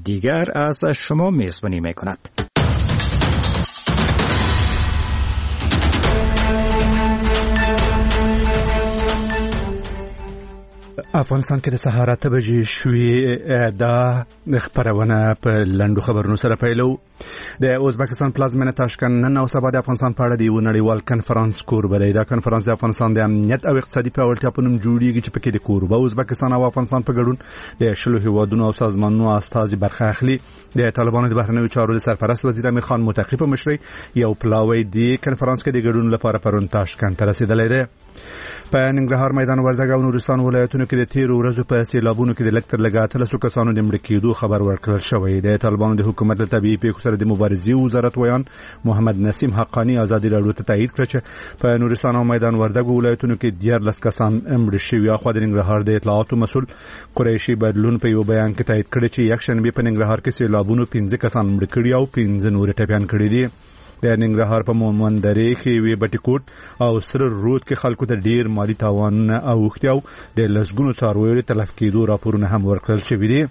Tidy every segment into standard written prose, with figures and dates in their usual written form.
دیگر از شما میزبانی میکند. افغانستان کې د سهار 8 بجې شوې دا خبرونه په لنډو خبرونو سره پیلو. د ازبکستان پلازمینه تاشکند نن او سبا د افغانستان په اړه د نړیوال کنفرانس کوربه دی. دا کنفرانس د افغانستان د امنیت او اقتصادي پیاوړتیا په نوم جوړیږي چې پکې د کوربه ازبکستان او افغانستان په ګډون د شلو هیوادونو او سازمانونو استازي برخه اخلي. د طالبانو د بهرنیو چارو د سرپرست وزیر امیر خان متقی په مشرۍ یو پلاوی د کنفرانس کې د ګډون لپاره پرون تاشکند ته رسیدلی دی. په ننګرهار میدان وردګ او نورستان ولایتونو کې د تیرو ورځو په سیلابونو کې د لږ تر لږه 13 کسانو د مړه کېدو خبر ورکړل شوی دی. طالبانو د حکومت له طبيعي پیښو سره د مبارزې وزارت ویان محمد نسیم حقانی ازادي راډیو ته تایید کړ چې په نورستان او میدان وردګ ولایتونو کې 14 کسان مړه شوي. خو د ننګرهار د اطلاعاتو مسؤل قریشي بدلون په یو بیان کې تایید کړ چې یک شنبه په ننګرهار کې سیلابونو 15 کسان مړه کړي او 15 نور ټپيان کړي دي. د ننګرهار په مومندرې کې وی بټیکوټ او سره رود کې خلکو ته ډیر مالی تاوان او وختیاو د لسګونو څارویو تلف کېدو راپورونه هم ورکړل شوي دي.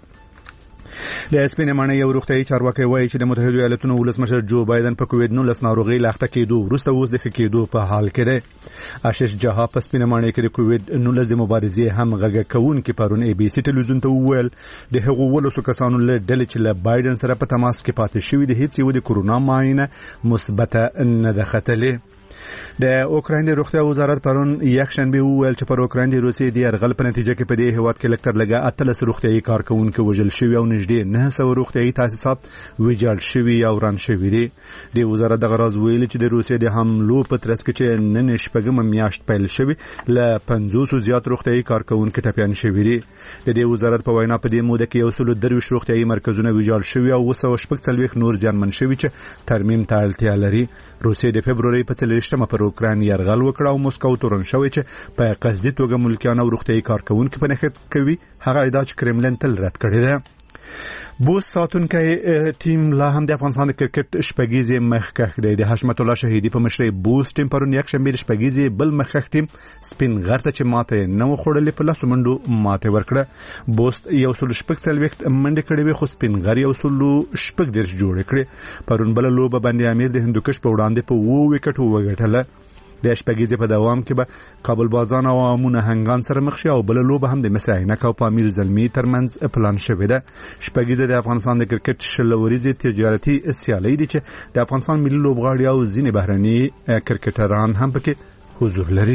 د سپینمانه یو روغتیايي چارواکي وایي چې د متحده ایالاتونو ولسمشر جو بایدن په کووډ-19 ناروغي لاخته کېدو وروسته اوس د کېدو په حال کې دی. آشش جها په سپینمانه کې د کووډ-19 د مبارزې هم غږ کوونکي پرون ای بي سي ټلویزیون ته وویل د هغو ولسو کسانو له ډلې چې له بایدن سره په تماس کې پاتې شوي د هیڅ یو د کورونا معاینه مثبته نه ده ختلې. د اوکراین د روغتیا وزارت پرون یک شنبه وویل چې پر اوکراین د روسیې د یرغل په نتیجه کې په دې هیواد کې لکټر لګا 13 روغتیايي کارکونکو وژل شوي او نږدې 900 روغتیايي تاسیسات ویجاړ شوي او وران شوي دي. د وزارت د غراز ویل چې د روسیې د حملو په ترڅ کې چې نن شپږم میاشت پیل شوی ل 500 زیات روغتیايي کارکونکو ټپيان شوي دي. د دې وزارت په وینا په دې موده کې 130 روغتیايي مرکزونه ویجاړ شوي او 240 نور زیانمن شوي چې ترمیم ته اړتیا لري. روسیې د فبرवरी په 30 پر اوکراین یرغل وکړ او مسکو تورن شوی چې په قصدي توګه ملکیان او روغتیايي کارکونکو په نخښت کوي. هغه ادعا چې کرملین تل رد کړی دی. بوس ساتونکي ټیم لا هم د افغانستان د کرکټ شپږیزې مخکښ دی. د حشمت الله شهیدی په مشرۍ بوس ټیم پرون یک شنبه شپږیزې بل مخکښ ټیم سپین غرته چې ماته نو خړلې په لاسو منډو ماته ورکړه. بوس یو سل شپږ سلويخت منډه کړې وي خو سپین غر یو سل شپږ درش جوړ کړې. پرون بل لوبه باندې امیر د هندوکش په وړاندې په 2 وکټو وګټله. د شپږیزې په دوام کې به کابل بازان او امونه هنګان سره مخ شي او بل لوبه هم د مساینک او پامیر زلمی ترمنځ پلان شوې ده. شپږیزې د افغانستان د کرکټ شلوريزې تجارتي سیالي دي چې د افغانستان ملي لوبغاړي او ځینې بهرني کرکټران هم پکې حضور لري.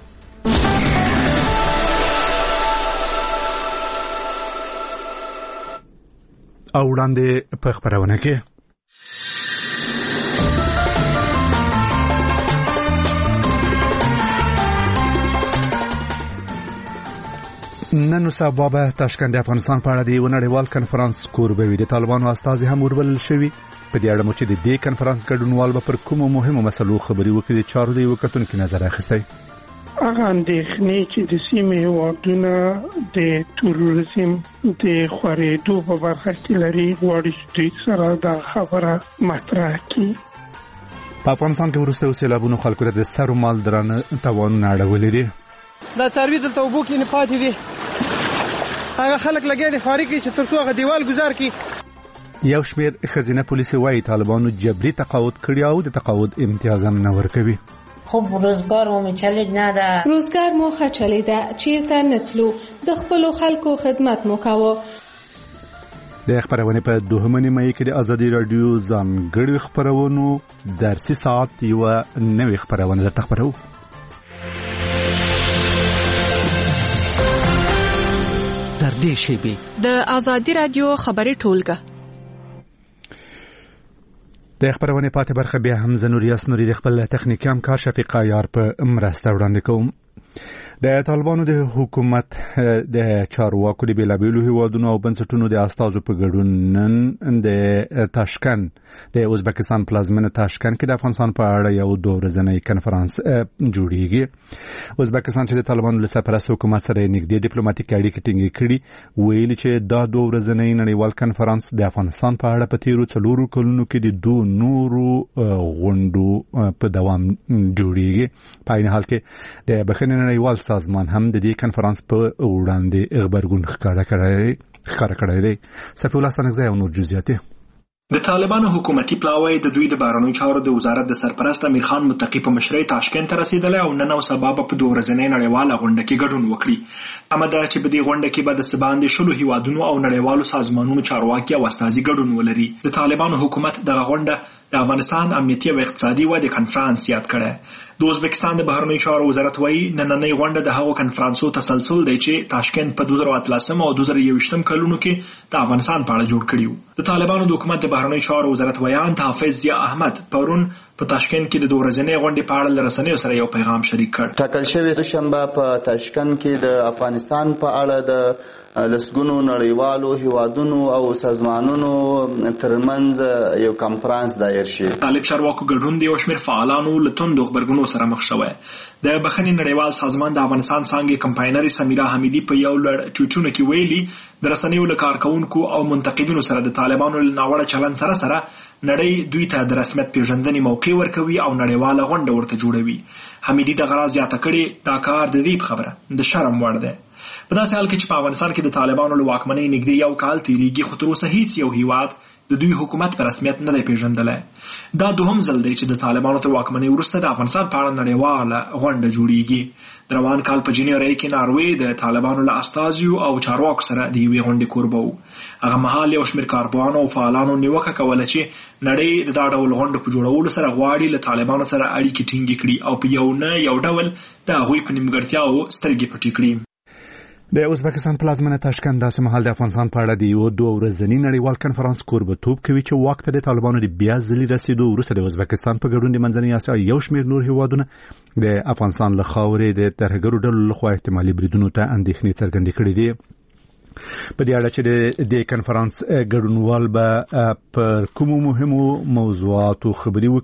او وړاندې په خبرونه کې نن سبا به تاشکند افغانستان په اړه د نړیوال کنفرانس کوربه وي. د طالبانو استازي هم وربل شوي. په دې اړه مو چې د دې کنفرانس ګډونوال به پر کومو مهمو مسلو خبري وکړي د چارو دی وکړونکو نظر اخیستی. هغه اندېښنې چې د سیمې هیوادونه د تروریزم د خورېدو په برخه کې لري غواړي چې سره دا خبره مطرح کړي. په افغانستان کې وروسته سیلابونو خلکو ته د سر مال درانه تاوانونه اړولې دي. دا څاروي دلته وبو کې نه پاتې دي. هغه خلک لګي دي خاري چې ترڅو هغه دیوال گزار کی. یو شمیر خزینه پولیس وايي طالبانو جبري تقاعد کړی او د تقاعد امتیاز هم نه ورکوي. خب روزګار مو چلید نه ده. روزګار مو خچلیده چیرته نتلو د خپل خلکو خدمت مو کاوه. د خبرونه په دوهمه نیمه کې د ازادي رادیو ځانګړي خبرونو درسي ساعت یو نوې خبرونه درته خبرو. در دې شیبه د ازادي رادیو خبري ټولګه د خبرونه پاتې برخه بیا هم زنوریاس نوري د خپل تخنیکی همکار شفیق عیار په مرسته وړاندې کوم. د طالبانو د حکومت د چارواکو د بیلابیلو هیوادونو او بنسټونو د استازو په ګډون نن د تاشکند د ازبکستان پلازمینه تاشکند کې د افغانستان په اړه یو 2 ورځنی کنفرانس جوړیږي. ازبکستان چې د طالبانو له سرپرست حکومت سره نږدې ډیپلوماټیک اړیکې ټینګې کړي ویلي چې دا 2 ورځنی نړیوال کنفرانس د افغانستان په اړه په تیرو 4 کلونو کې د 2 نورو غونډو په دوام جوړیږي. په عین حال کې د بخښنې نړیوال سازمان هم د دې کنفرانس په وړاندې خبرګون ښکاره کړی. ښکار کړی دی. صفی الله ستانکزی او نور جزئیات. د طالبانو حکومتي پلاوی د دوی د بهرنیو چارو د وزارت د سرپرست امیر خان متقی په مشرۍ تاشکند ته رسیدلی او نن او سبا به په 2 ورځنۍ نړیواله غونډه کې ګډون وکړي. تمه ده چې په دې غونډه کې به د څه باندې 10 هیوادونو او نړیوالو سازمانونو چارواکي او استازي ګډون ولري. د طالبانو حکومت دغه غونډه د افغانستان امنیتي او اقتصادي ودې کنفرانس یاد کړی. د ازبکستان د بهرنیو چارو وزارت وایي نننۍ غونډه د هغو کنفرانسو تسلسل دی چې تاشکند په 2013 او 2021 کلونو کې د افغانستان په اړه جوړ کړي وو. د طالبانو د حکومت د بهرنیو چارو وزارت ویان حافظ ضیا احمد پرون په تاشکند کې د 2 ورځنۍ غونډې په اړه لرسنیو سره یو پیغام شریک کړ. ټاکل شوی شنبه په تاشکند کې د افغانستان په اړه د لسګونو نړیوالو هیوادونو او سازمانونو ترمنځ یو کنفرانس دایر شي. طالب چارواکو ګډون د یو شمېر فعالانو له توندو غبرګونو سره مخ شوی. د بخښنې نړیوال سازمان د افغانستان څانګې کمپاینر سمیرا حمیدی په یو لړ ټویټونو کې ویلي د رسنیو له کارکونکو او منتقدینو سره د طالبانو له ناوړه چلند سره نړۍ دوی ته د رسمیت پیژندنې موقع ورکوي او نړیواله غونډه ورته جوړوي. حمیدی د غراض زیاته کړي دا کار د دې خبره د شرم وړ دی. په داسې حال کې چې په افغانستان کې د طالبانو له واکمنۍ نږدې یو کال تیریږي خو تر اوسه هیڅ یو هیواد د دوی حکومت په رسمیت نه دی پیژندلی. دا دوهم ځل دی چې د طالبانو تر واکمنۍ وروسته د افغانستان په اړه نړیواله غونډه جوړیږي. د روان کال په جنوري کې ناروې د طالبانو له استازیو او چارواکو سره د یوې غونډې کوربه و. هغه مهال یو شمېر کارپوهانو او فعالانو نیوکه کوله چې نړۍ د دا ډول غونډو په جوړولو سره غواړي له طالبانو سره اړیکې ټینګې کړي او په یو نه یو ډول د هغوی په نیمګړتیاوو سترګې پټې کړي. د ازبکستان پلازمینه تاشکند داسې مهال د افغانستان په اړه د یو 2 ورځني نړیوال کنفرانس کوربه‌توب کوي چې واک ته د طالبانو د بیا ځلي رسیدو وروسته د ازبکستان په ګډون د منځنۍ اسیا یو شمېر نور هیوادونه د افغانستان له خاورې د ترهګرو ډلو لخوا احتمالي بریدونو ته اندېښنې څرګندې کړې دي. په دې اړه چې د کنفرانس ګډونوال به پر کومو مهمو موضوعاتو خبرې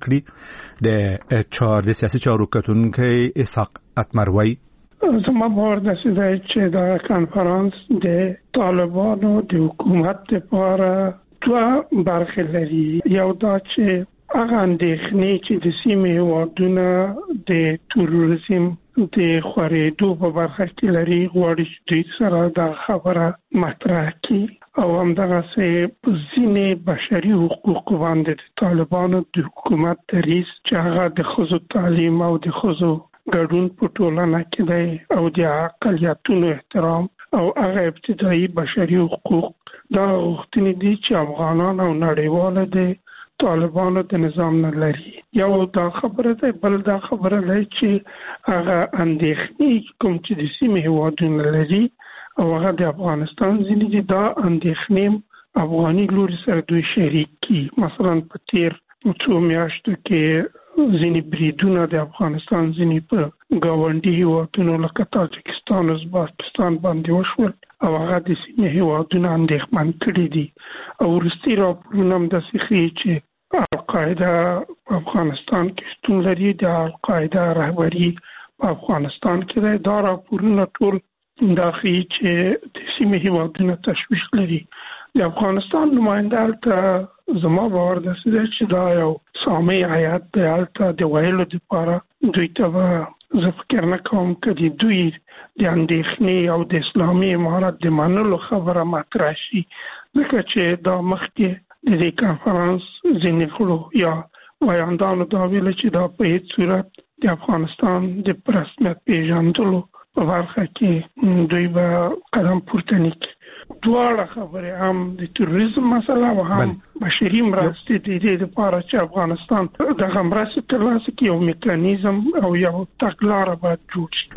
وکړي د سیاسي چارو کتونکی اسحاق اتمروي. زما باور داسې دی چې دا کنفرانس د طالبانو د حکومت لپاره 2 برخې لري. یو دا چې هغه اندېښنې چې د سیمې هیوادونه د تروریزم د خورېدو په برخه کې لري غواړي چې دوی سره دا خبره مطرح کړي او همدغسې په ځینې بشري حقوقو باندې د طالبانو د حکومت دریځ چې هغه د ښځو تعلیم او د ښځو ګډون په ټولنه کې دی او د اقلیتونو احترام او هغه ابتدایي بشري حقوق دا غوښتنې دي چې افغانان او نړیواله د طالبانو د نظام نه لري. یو دا خبره ده. بل دا خبره ده چې هغه اندېښنې کوم چې د سیمې هیوادونه لري او هغه د افغانستان ځینې دي دا اندېښنې افغاني لوري سره دوی شریک کړي. مثلا په تیر 2 میاشتو کې ځینې بریدونه د افغانستان ځینې په ګاونډي هیوادونو لکه تاجکستان او ازبکستان باندې وشول او هغه د سیمې هیوادونه اندېښمن کړي دي. او وروستي راپورونه هم داسې ښیي چې القاعده په افغانستان کې شتون لري. د القاعده رهبري په افغانستان کې دی. دا راپورونه ټول دا ښیي چې د سیمې هیوادونه تشویش لري. د افغانستان نماینده هلته زما باور داسې دی چې دا یو سامع هیات دی. هلته د ویلو دپاره دوی ته به زه فکر نه کوم که د دوی د اندېښنې او د اسلامي امارت د منلو خبره مطرح شي ځکه چې دا مخکې د دې کنفرانس ځینې غړو یا ویاندانو دا ویله چې دا په هیڅ صورت د افغانستان د په رسمیت پیژندلو په برخه کې دوی به قدم پورته نه کړي. دواړه خبرې هم د تروریزم مسله او هم بشري مرستې د دې لپاره چې افغانستان دغه مرستې ترلاسه کړي یو میکانیزم او یو تګلاره باید جوړ شي.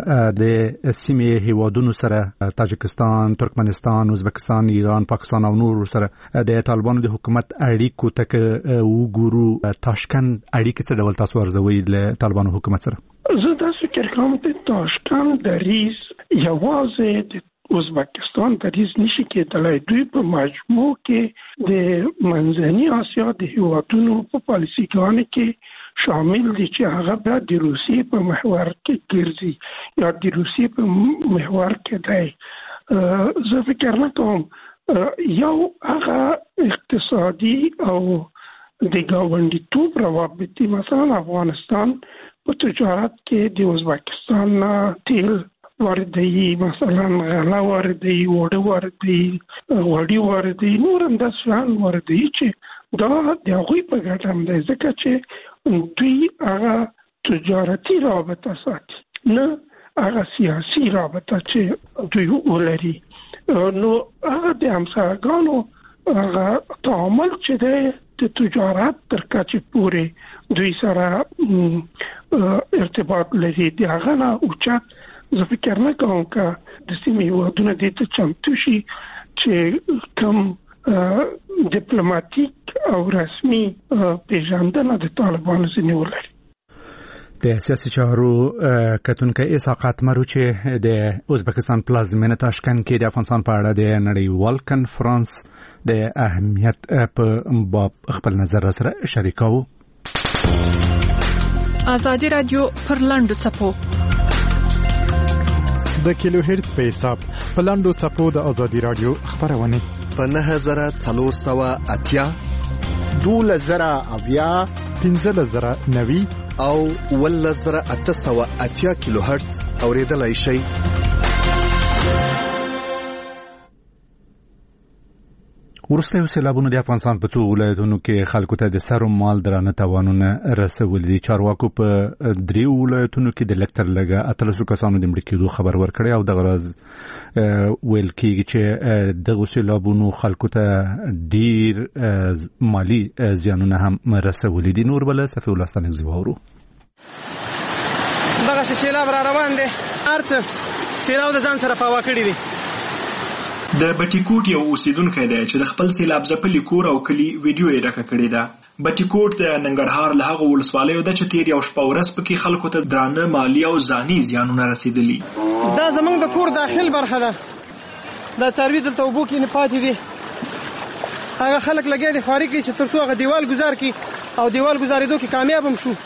د سیمې هیوادونو سره تاجکستان، ترکمنستان، ازبکستان، ایران، پاکستان او نور سره د طالبانو د حکومت اړیکو ته وګورو. تاشکند اړیکې څه ډول تاسو ارزوئ له طالبانو حکومت سره؟ زه دا فکر کوم چې تاشکند دریځ یوازې د ازبکستان دریځ نشي کېدلی. دوی په مجموع کې د منځني اسیا د هیوادونو په پالیسیګانو کې شامل دي چې هغه بیا د روسیې په محور کې ګرځي یا د روسیې په محور کې دی. زه فکر نه کوم یو هغه اقتصادي او د ګاونډیتوب روابط دي. مثلا افغانستان په تجارت کې د ازبکستان نه تیل واردوي، مثلا غله واردوي، وړه واردوي، غوړي واردوي، نور هم داسې شیان واردوي چې دا د هغوی په ګټه هم دی، ځکه چې دوی هغه تجارتي رابطه ساتي، نه هغه سیاسي رابطه چې دوی ولري. نو هغه د همسایګانو هغه تعامل چې دی د تجارت تر کچې پورې دوی سره ارتباط لري، د هغه نه اوچت زه فکر نه کوم که د سیمې هېوادونه دې ته چمتو شي چې کوم ډیپلوماتیک او رسمي پیژندنه د طالبانو ځینې ولري. د سیاسي چارو کتونکي اسحاق اتمرو چې د ازبکستان پلازمینه تاشکند کې د افغانستان په اړه د نړیوال کنفرانس د اهمیت په باب خپل نظر سره شریکاو. ازادي رادیو پر لاندو چپو د کیلو هرتز په حساب په لاندو چپو د ازادي رادیو خبرونه په 9480 12090 15090 او 11880 کیلو هرتز اوریدلای شئ. وروسته سیلابونو د افغانستان په څو ولایتونو کې خلکو ته د سر او مال درانه تاوانونه رسولي دي. چارواکو په 3 ولایتونو کې د لکتر لګه 13 کسانو د مړ کېدو خبر ورکړی او د غرض ویل کېږي چې دغه سیلابونو خلکو ته ډیر مالی زیانونه هم رسولي دي. نور بل صفي ولستان زیوورو دغه سیلاب را روان دي، ارڅ سیلاب د ځان سره پاوا کړی دي. د بټیکوټ یو اوسیدونکی دی چې د خپل سیلاب ځپلي کور او کلي ویډیو یې ډکه کړې ده. بټیکوټ د ننګرهار له هغو ولسوالیو ده چې تیر یو شپه ورځ پکې خلکو ته درانه مالي او ځاني زیانونه رسېدلي. دا زموږ د کور داخل برخه ده، دا څاروي دلته اوبو کې نه پاتې دي. هغه خلک لګیا دي خواري کوي چې تر څو هغه دیوال ګزار کړي او دیوال ګزارېدو کې کامیاب هم شو.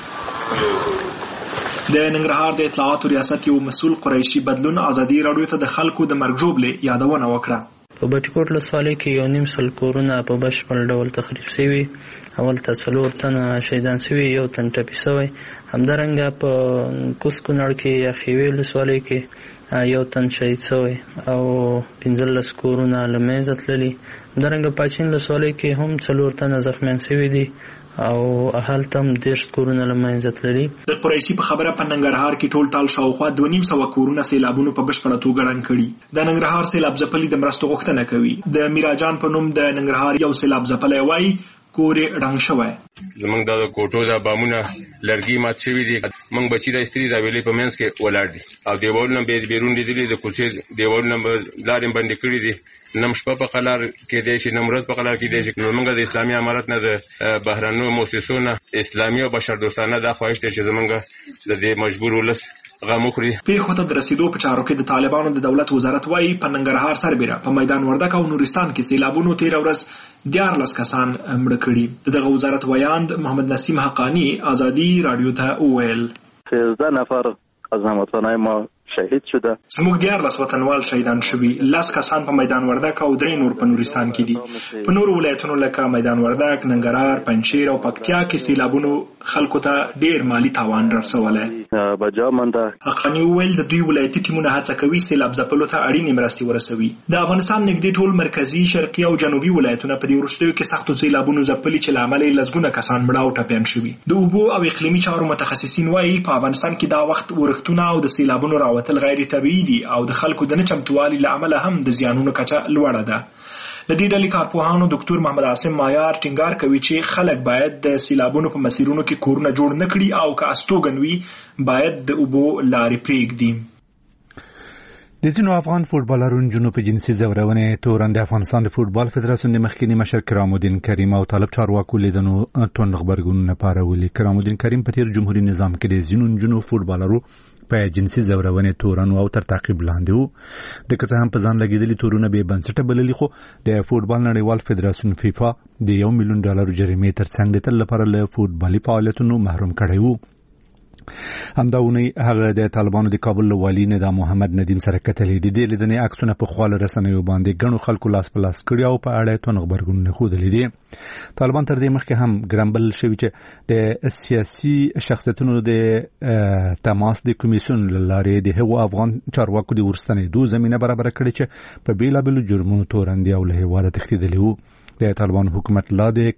د ننګرهار د اطلاعاتو ریاست یو مسؤل قریشي بدلون ازادي راډیو ته د خلکو د مرګ ژوبلې یادونه وکړه. په بټیکوټ ولسوالۍ کې 1.5 کورونه په بشپړ ډول تخریب شوي، اول ته 4 تنه شهیدان شوي، 1 تن ټپي شوی. همدارنګه په کوس کونړ کې یا خیوې ولسوالۍ کې 1 تن شهید شوی او 15 کورونه له منځه تللي. همدارنګه پاچین ولسوالۍ کې هم 4 تنه زخمیان شوي دي او هلته هم 10 کورونه له منځه تللي. د قریشي په خبره په ننګرهار کې ټول ټال شاوخوا 2.5 کورونه سیلابونو په بشپړه توګه ړنګ کړي. د ننګرهار سیلاب ځپلي د مرستو غوښتنه کوي. د میراجان په نوم د ننګرهار یو سیلاب ځپلی وایي کور یې ړنګ شوی. زمونږ د کوټو د بامونه لرګي مات شوي دي، موږ بچي د استري د ویلې په منځ کې ولاړ دي او دیوالونه بیرون لیدلي، د کوڅې دیوالونه لارې بندې کړي دي. نم شپه په قلار کې دی شي، نم ورځ په قلار کې دی شي. موږ د اسلامي امارت نه د بهرنیو مؤسسو نه اسلامي او بشردوستانه دا خواهش دی چې زمونږ د دې مجبور ولس غم وخوري. پیښو ته د رسیدو په چارو کې د طالبانو د دولت وزارت وایي په ننګرهار سربېره په میدان وردګ او نورستان کې سیلابونو تیر ورځ 14 کسان مړه کړي. دغه وزارت ویاند محمد نسیم حقانی ازادي راډیو ته وویل 13 نفر از هموطنای ما شهید شده. زموږ 14 وطنوال شهیدان شوي، 10 کسان په میدان وردګ او 3 نور په نورستان کې دي. په نورو ولایتونو لکه میدان وردګ، ننګرهار، پنجشیر او پکتیا کې سیلابونو خلکو ته ډیر مالی تاوان رسولی. حقانی وویل د دوی ولایتي ټیمونه هڅه کوي سیلاب ځپلو ته اړینې مرستې ورسوي. د افغانستان نږدې ټول مرکزي، شرقي او جنوبي ولایتونه په دې وروستیو کې سختو سیلابونو ځپلي چې له امله یې لسګونه کسان مړه او ټپیان شوي. د اوبو او اقلیمي چارو متخصصین وایي په افغانستان کې دا وخت ورښتونه او د سیلابونو راوتل غیر طبیعي دي او د خلکو د نه چمتووالي له امله هم د زیانونو کچه لوړه ده. د دې ډلې کارپوهانو ډاکټر محمد عاصم مایار ټینګار کوي چې خلک باید د سیلابونو په مسیرونو کې کورونه جوړ نه کړي او که استوګن وي باید د اوبو لارې پرېږدي. د ځینو افغان فوټبالرونو جنوب جنسي زورونې تورن د افغانستان د فوټبال فدراسیون د مخکینی مشر کرام الدین کریم او طالب چارواکو لیدنو توند خبرګونونه پارولي. کرام الدین کریم په تیر جمهوریت نظام کې د ځینو جنوب فوټبالرو په جنسي زورونې تورن او تر تعقیب لاندې وو. د کڅه هم په ځان لګیدلي تورونه به بنسټه بللي، خو د فوټبال نړیوال فدراسیون فیفا د $1 ملیون جریمې ترڅنګ د تل لپاره له فوټبالي فعالیتونو محروم کړی وو. همداونی هغه د طالبانو د کابل والی نظام محمد ندیم سره کتلې دي. د لیدنې عکسونه په خواله رسنیو باندې غنو خلکو لاس په لاس کړی او په اړه تون خبرګون خوده لیدي. طالبان تر دې مخکې هم ګرامبل شوی چې د سیاسي شخصیتونو د تماس د کمیسیون لارې د هغو افغان چارواکو د ورستنې دوه زمينه برابر کړي چې په بیلابل جرمونو تورندي او له هواده تښتیدلی وو. د طالبان حکومت لا د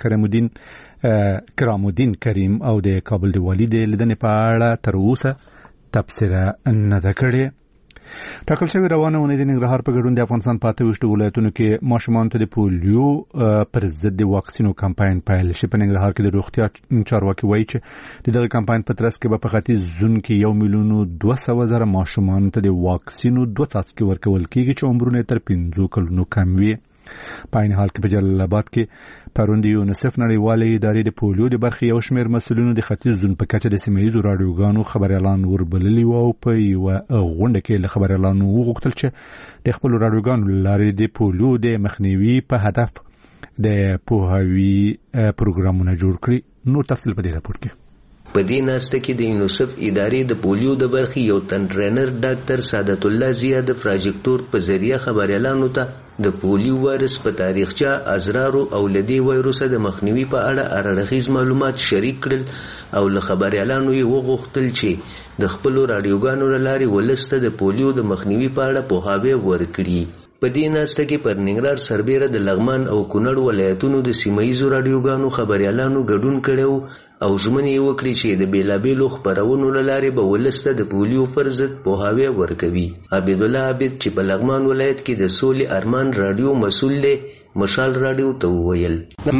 کرامالدین کریم او د کابل د والی د لیدنې په اړه تر اوسه تبصره نه ده کړې. ټاکل شوی روانه ونې د ننګرهار په ګډون د افغانستان په 28 ولایتونو کې ماشومانو ته د پولیو پر ضد د واکسینو کمپاین پیل شي. په ننګرهار کې د روغتیا چارواکي وایي چې دغه کمپاین په ترڅ کې په ختیځ زون کې 1,200,000 ماشومانو ته د واکسینو 2 څاڅکي ورکول کیږي چې عمرونه تر 15 کلونو کم وي. په عین حال کې په جلال آباد کې پروند یونیسف نړیوالې ادارې د پولیو د برخې یو شمېر مسؤلینو د ختیځ زون په کچه د سیمه‌ییزو راډیوګانو خبريالان وربللي وو او په یو غونډه کې له خبريالانو وغوښتل چې د خپل راډیوګانو لارې د پولیو د مخنیوي په هدف د پوهاوی پروګرامونه جوړ کړي. نو تفصیل په دې راپور کې. په دې ناسته کې د یونیسف ادارې د پولیو د برخې یو تن ټرینر ډاکټر سعادت الله زیاد د پروجیکټور په ذریعہ خبريالانو ته د پولیو وایرس په تاریخچه ازرارو او لدی وایروس د مخنیوي په اړه اړخیز معلومات شریک کړل او له خبريالانو یې وغوښتل چې د خپل راډیوګانو لارې ولسته د پولیو د مخنیوي په اړه پوهاوی ورکړي. په دې ناسته کې پر ننګرهار سربېره د لغمان او کونړ ولایتونو د سیمه‌ییزو راډیوګانو خبريالانو ګډون کړو او ژمنې یې وکړې چې د بیلابېلو خپرونو له لارې به ولس ته د پولیو پر ضد پوهاوی ورکوي. عبیدالله عابد چې په لغمان ولایت کې د سولې ارمان راډیو مسؤل دی مشال راډیو ته وویل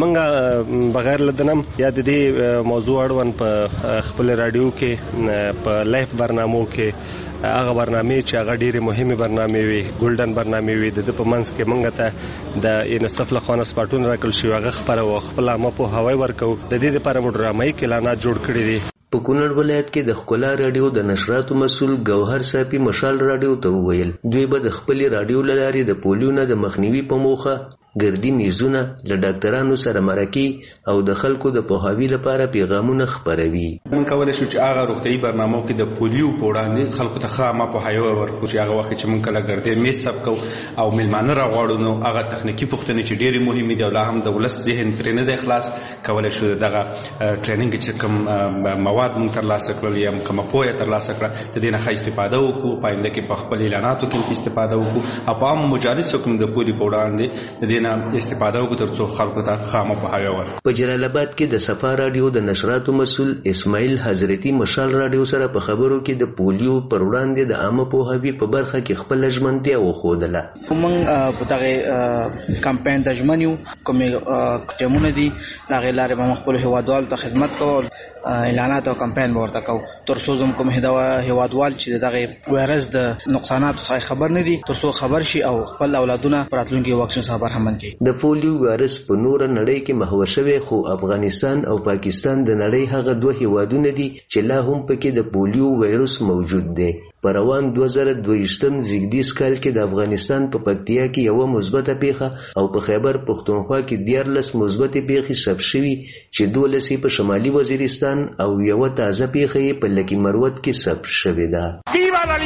منګه بغیر لدنم یا د دې موضوع اړوند په خپل راډیو کې په لایف برنامو کې هغه برنامه چې هغه ډېرې مهمه برنامه وي ګولډن برنامه وي د په منځ کې منګه ته د یونیسف له خوا سپارټون راکړل شي هغه خبره او خپل عامه په هواي ورکو د دې لپاره موډرامي اعلانات جوړ کړی دي. په کونړ ولایت کې د خکولا راډیو د نشراتو مسؤل ګوهر صافي مشال راډیو ته وویل دوی به د خپل راډیو لارې د پولیو نه د مخنیوي په موخه ګردی میزونه له ډاکټرانو سره مرکي او د خلکو د پوهاوی لپاره پیغامونه خپروي. موږ کولای شو چې هغه روغتيایي برنامو کې د پولیو په وړاندې خلکو ته خامہ پوهاوی ورکړو چې هغه وخت چې موږ کله ګردی میز سب کو او ملمانه راغواړو نو هغه تخنیکی پوښتنې چې ډېری مهمه دي او لا هم د ولس ذهن پرې نه دی خلاص کولای شو دغه ټریننګ چې کوم مواد موږ ترلاسه کړل یا کوم پوهه ترلاسه کړه د دې نه ښه استفاده وکړو پاینده کې په خپل اعلاناتو کې استفاده وکړو او په عام مجالسو کې د پولی په وړاندې د دې استفاده وکړو ترڅو خلکو ته خامہ پوهاوی ورکړي. په جلال آباد کې د صفا راډیو د نشراتو مسؤل اسماعیل حضرتي مشال راډیو سره په خبرو کې د پولیو پر وړاندې د عامه پوهاوی په برخه کې خپل ژمنتیا وښودله. موږ په دغه کمپاین د ژمنیو کومې ټیمونه دي هغه لارې به خپل هیوادوالو ته خدمت کوو اعلانات او کمپاین ورته کوو ترڅو زموږ کوم هیوادوال چې دغه وایرس د نقصاناتو څخه خبر نه دي ترڅو خبر شي او خپل اولادونه راتلونکي واکسین څخه برخمن کړي. د پولیو وایرس په نور نړۍ کې محور شوی خو افغانستان او پاکستان د نړۍ هغه دوه هیوادونه دي چې لا هم پکې د پولیو وایرس موجود دی. په روان 2022 زیږدیز کال کې د افغانستان په پکتیا کې یو مثبته پیښه او په خیبر پښتونخوا کې 14 مثبتې پیښې ثبت شوي چې 12 په شمالي وزیرستان او یو تازه پیښه په لکی مروت کې ثبت شوې ده. ویوا لا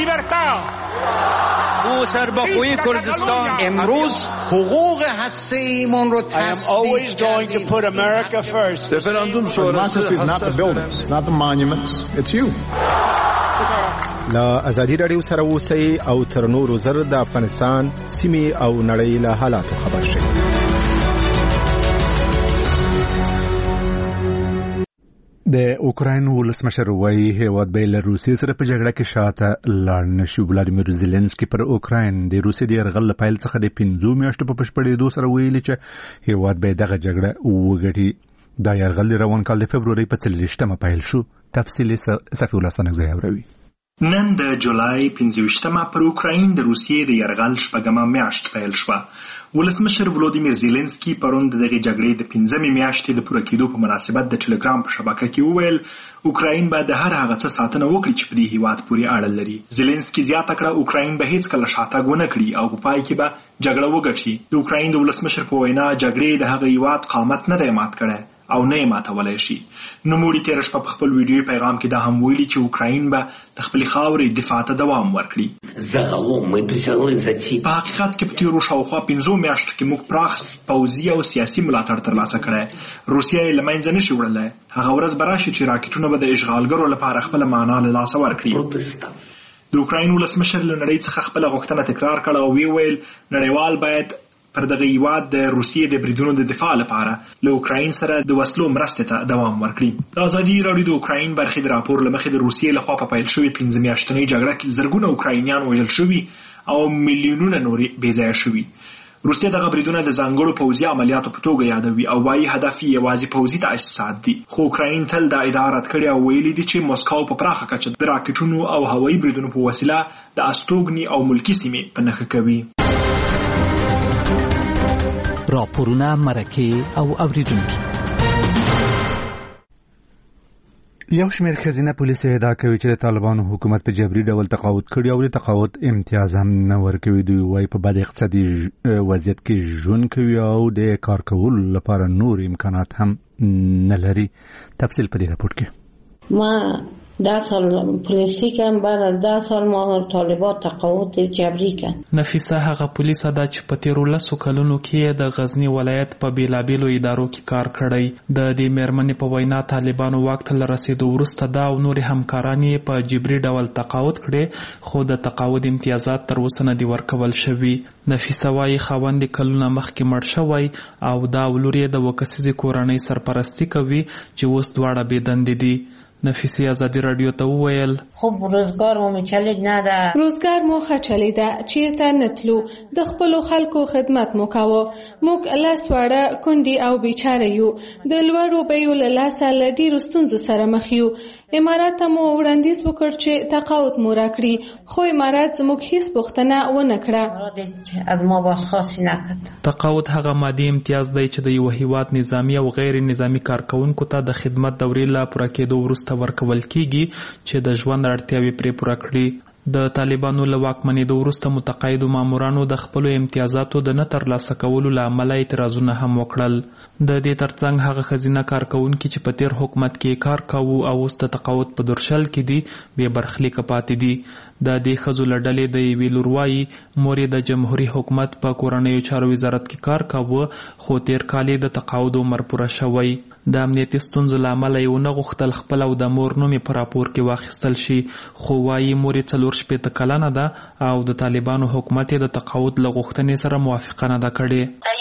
لیبرتا او سربخوی کردستان امروز حقوق هسته‌ایمون رو always going to put America first. Referendum شورای is not the buildings, it's not the monuments, it's you. لا ازادي رادیو سره اوسئ او تر نورو زر د افغانستان سیمې او نړۍ له حالاتو خبر شئ. د اوکراین ولسمشر وایي هیواد به له روسیې سره په جګړه کې شاته لاړ نشي. ولادیمیر زيلنسکي پر اوکراین د روسیې د یرغل له پیل څخه د 15 میاشتو په بشپړېدو سره ویلي چې هیواد به دغه جګړه وګټي. دا یرغل روان کال د فبروري په 30مه پیل شو. تفصیل صفی الله ستانکزی اوري. نن د جولای 15مه پر اوکراین د روسیې د یرغل شپږمه میاشت پیل شوه. ولسمشر ولادیمیر زيلنسکي پرون د دغه جګړې د 15مې میاشتې د پوره کېدو په مناسبت د ټلګرام په شبکه کې وویل اوکراین به د هر هغه څه ساتنه وکړي چې په دې هیواد پورې اړه لري. زيلنسکي زیاته کړه اوکراین به هیڅ کله شاتګ ونه کړي او په پای کې به جګړه وګټي. د اوکراین د ولسمشر په وینا جګړې د هغه هیواد قامت نه دی مات کړی او نه یې ماتولی شي. نوموړي تېره شپه په خپل ویډیوي پیغام کې دا هم ویلي چې اوکراین به د خپلې خاورې دفاع ته دوام ورکړي. په حقیقت کې په تېرو شاوخوا 5 میاشتو کې موږ پراخ پوځي او سیاسي ملاتړ ترلاسه کړی. روسیه یې له منځه نشي وړلی. هغه ورځ به راشي چې راکټونه به د اشغالګرو لپاره خپله معنا له لاسه ورکړي. د اوکراین ولسمشر له نړۍ څخه خپله غوښتنه تکرار کړه او ویې ویل نړیوال باید پر دغه هیواد د روسیې د بریدونو د دفاع لپاره له اوکراین سره د وسلو مرستې ته دوام ورکړي. د ازادي راډیو د اوکراین برخې د راپور له مخې د روسیې لخوا په پیل شوې 15 میاشتنۍ جګړه کې زرګونه اوکراینیان وژل شوي او میلیونونه نورې بېځایه شوي. روسیه دغه بریدونه د ځانګړو پوځي عملیاتو په توګه یادوي او وایي هدف یې یوازې پوځي تاسیسات دي. خو اوکراین تل دا ادعا رد کړې او ویلي دي چې مسکو په پراخه کچه د راکټونو او هوایي بریدونو په وسیله د استوګنې او ملکي سیمې په نښه کوي. راپورونه، مرکې او اوریدونکي. یو شمېر ښځینه پولیس ادعا کوي چې د طالبانو حکومت په جبري ډول تقاعد کړي او د تقاعد امتیاز هم نه ورکوي. دوی وايي په بد اقتصادي وضعیت کې ژوند کوي او د کار کولو لپاره نور امکانات هم نه لري. تفصیل په دې راپور کې. ما 10 سال پولیسی کم بعد از 10 سال ما طالبان تقاعد جبری کن. نفیسه هغه پولیسه ده چې په تیرو 10 کلونو کې د غزنی ولایت په بیلابیلو ادارو کې کار کړی. د دې مېرمنې په وینا طالبانو واک ته رسیدو وروسته دا او نور همکاران یې په جبري ډول تقاعد کړي خو د تقاعد امتیازات تر اوسه نه دي ورکول شوي. نفیسه وايي خاوند کلونه مخکې مړ شوی او دا ولور یې د وکسیزې کورنۍ سرپرستی کوي چې اوس دواړه بې دندې دي. نفیسی ازادي رادیو ته وویل خب روزگار مو میچلید نه ده. روزگار مو خچلیده چیرته نتلو د خپل خلکو خدمت مو کاوه. موږ لاس وړه کندي او بیچاره یو. د لوړو بیو له لاسه له ډیرو ستونزو سره مخ یو. امارات مو وړاندیز وکړ چې تقاعد مو راکړي خو امارات زموږ هیڅ پوښتنه ونه کړه. از ما بازخواستي نکړه. تقاعد هغه مادي امتیاز دی چې د یو هیواد نظامی او غیر نظامی کارکونکو ته د خدمت دورې لا پوره کېدو وروسته ورکول کیږي چې د ژوند اړتیاوې پرې پوره کړي. د طالبانو له واکمنېدو وروسته متقاعدو مامورانو د خپلو امتیازاتو د نه ترلاسه کولو له امله اعتراضونه هم وکړل. د دې ترڅنګ هغه ښځینه کارکوونکي چې په تیر حکومت کې کار کاوه او اوس د تقاعد په درشل کې دي بې برخلیکه پاتې دي. د دې ښځو له ډلې د یوې لور وایي مور یې د جمهوري حکومت په کورنیو چارو وزارت کې کار کاوه خو تیر کال یې د تقاعد عمر پوره شوی. د امنیتي ستونزو له امله یې ونه غوښتل خپل او د مور نوم یې په راپور کې واخیستل شي خو وایي مور یې 40 کلنه ده او د طالبانو حکومت یې د تقاعد له غوښتنې سره موافقه نه ده کړې.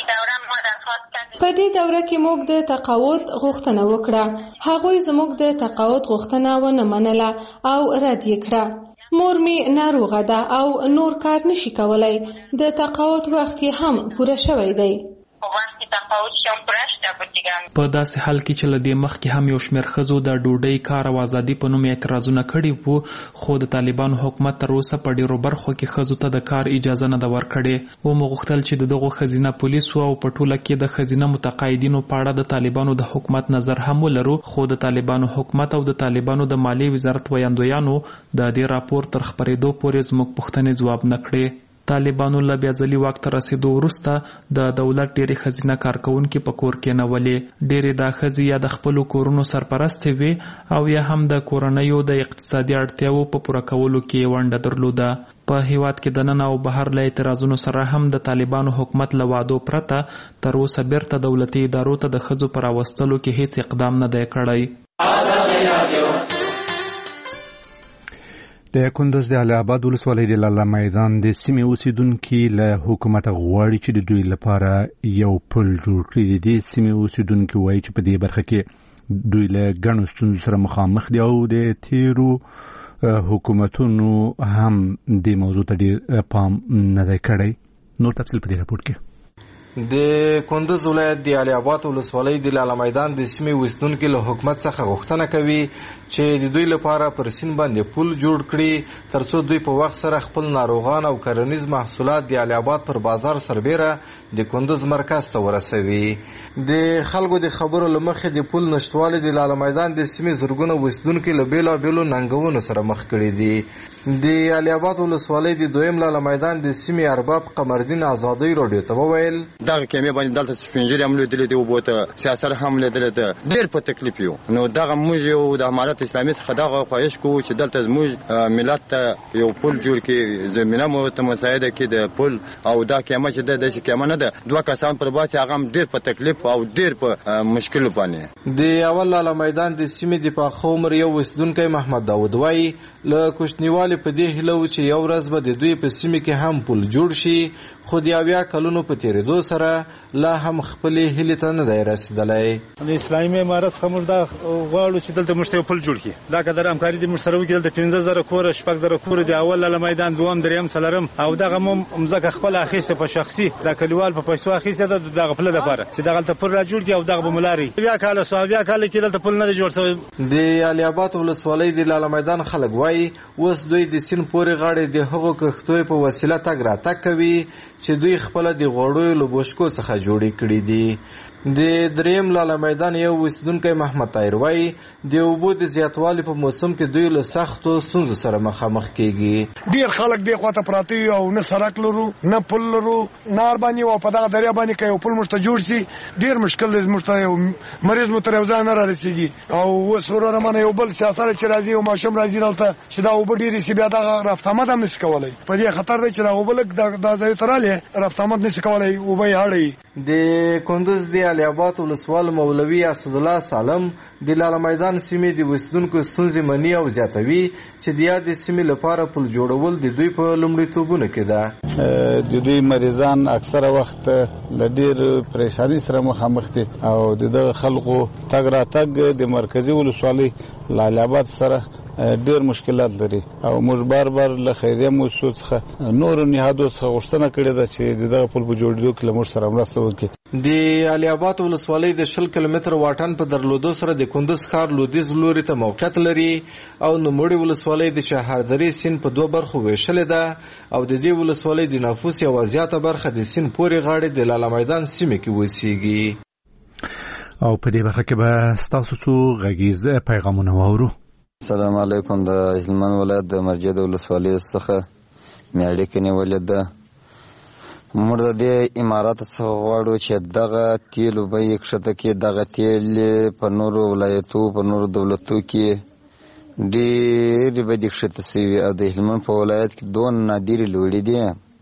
په دې دوره کې موږ د تقاعد غوښتنه وکړه. هغوی زموږ د تقاعد غوښتنه ونه منله او رد یې کړه. مور می ناروغه ده او نور کار نشي کولای. د تقاعد وخت یې هم پوره شوی دی. په داسې حال کې چې له دې مخکې هم یو شمېر ښځو د ډوډۍ کار او ازادي په نوم اعتراضونه کړي وو خو د طالبانو حکومت تر اوسه په ډیرو برخو کې ښځو ته د کار اجازه نه ده ورکړې. ومو غوښتل چې دغو ښځینه پولیسو او په ټوله کې د ښځینه متقاعدینو په اړه د طالبانو د حکومت نظر هم ولرو خو د طالبانو حکومت او د طالبانو د مالیې وزارت ویاندویانو د دې راپور تر خپرېدو پورې زموږ پوښتنې ځواب نه کړې. طالبانو له بیا ځلي واک ته رسیدو وروسته د دولت ډېرې ښځینه کارکوونکي په کور کې کېنولې. ډېرې دا ښځې یا د خپلو کورونو سرپرستې وې او یا هم د کورنیو د اقتصادي اړتیاوو په پوره کولو کې ونډه درلوده. په هیواد کې دننه او بهر له اعتراضونو سره هم د طالبانو حکومت له وعدو پرته تر اوسه بیرته دولتي ادارو ته د ښځو په راوستلو کې هیڅ اقدام نه دی کړی. د کندوز د علي آباد ولسوالۍ د لاله میدان د سیمې اوسیدونکي له حکومت غواړي چې د دوی لپاره یو پل جوړ کړي. د دې سیمې اوسیدونکي وایي چې په دې برخه کې دوی له ګڼو ستونزو سره مخامخ دي او د تیرو حکومتونو هم دې موضوع ته ډېر پام نه دی کړی. نور تفصیل په دې راپور کې. د کندوز ولایت د علي آباد ولسوالۍ د لاله میدان د سیمې اوسیدونکي له حکومت څخه غوښتنه کوي چې د دوی لپاره پر سیند باندې پل جوړ کړي ترڅو دوی په وخت سره خپل ناروغان او کرنیز محصولات د علي آباد پر بازار سربیره د کندوز مرکز ته ورسوي. د خلکو د خبرو له مخې د پل نشتوالی د لاله میدان د سیمې زرګونه اوسیدونکي له بیلابیلو ننګونو سره مخ کړي دي. د علي آباد ولسوالۍ د دویم لاله میدان د سیمې ارباب قمردین آزادۍ راډیو ته وویل دغه کیمه باندې دلته سپینجری هم لیدلې دی او بوته سیاست هم لیدلې ده ډېر په تکلیف یو نو دغه موږ یو د امارت اسلامي څخه دغه خواهش کوو چې دلته زموږ ملت ته یو پل جوړ کړي زمينه مو ته مساعده کړي د پل او دا کیمه چې د دې کیمه نه ده دوه کسان پر باندې هغه ډېر په تکلیف او ډېر په مشکل باندې د اول لاله میدان د سیمې د پاخومر یو وسدونکو محمد داود وای له کوشنیوالي په دې هلو چې یو ورځ به د دوی په سیمه کې هم پل جوړ شي خو د اویا کلونو په تیریدو سره لا هم خپل هلي ته نه دی رسیدلی د اسلامي امارت خمر دا غواړو چې دلته مشته پل جوړ کړي دا قدر همکاري د مشترک کې دلته 15000 کور 6000 کور د اول لاله میدان دوم دریم سلرم او دغه مزګه خپل اخیسته په شخصي د کلیوال په پیسو اخیسته د غفله لپاره چې دغه ته پر را جوړ کی او دغه بملاري بیا کال سوابیا کال کې دلته پل نه جوړ شوی د علي آباد ولسوالۍ د لاله میدان خلک وای اوس دوی د سین پورې غاړې د هغو کښتوی په وسیله تګ را تک کوي چې دوی خپل د غوړو لوبشکو څخه جوړې کړې دي د دریم لاله میدان یو وسدونکو محمد طاهر وای د اوبو د زیاتوالي په موسم کې دوی له سختو ستونزو سره مخامخ کیږي ډیر خلک دی خواته پراتی او نه سړک لرو نه پل لرو نار باندې او په دغه دریا باندې کوي پل مرته جوړ شي ډیر مشکل دی مرته یو مریض متروزان نه رسیږي او وسوره منه یو بل سیاست چې راځي او ماشوم راځي دلته چې دا وب ډیر سی بیا دا رفتامت هم نشي کولای په دې خطر دی چې دا وبلک د ځای تراله رفتامت نشي کولای او به هړی د کندوز دی علي آباد ولسوال مولوي اسد الله سالم د لاله میدان سیمې د وسدونکو ستونزې منی او زیاتوي چې د یاد سیمې لپاره پل جوړول د دوی په لومړیتوبونو کې ده د دوی مریضان اکثره وخت د ډیر پریشانی سره مخامخ دي او د خلکو تګ را تګ د مرکزی ولسوالۍ لاله آباد سره ډیر مشکلات لري او موږ بار له خیریه موسسو څخه نور نهادو څخه غوښتنه کړې ده چې دغه پل په جوړېدو کې موږ سره مرسته وکړي د علي آباد ولسوالۍ د 10 کیلومتر واټن په درلودو سره د کندوز ښار لویدیځ لوري ته موقعیت لري او نوموړي ولسوالۍ د چهاردری سیند په دوه برخو ویشلې ده او د دې ولسوالۍ د نفوس یو زیاته برخه د سیند پورې غاړې د لاله میدان سیمه کې وسیږي او په دې برخه کې به تاسو څو غږیز پیغامونه واورو. السلام علیکم. د هلمند ولایت د مرجع د ولسوالۍ څخه میاړې کې نیولې ده. موږ د دې امارات څخه غواړو چې دغه تیلو به یې کښته کې دغه تیل په نورو ولایتو په نورو دولتو کې ډېرې به دې کښته شوي او د هلمند په ولایت کې دونه نادرې لوړې دي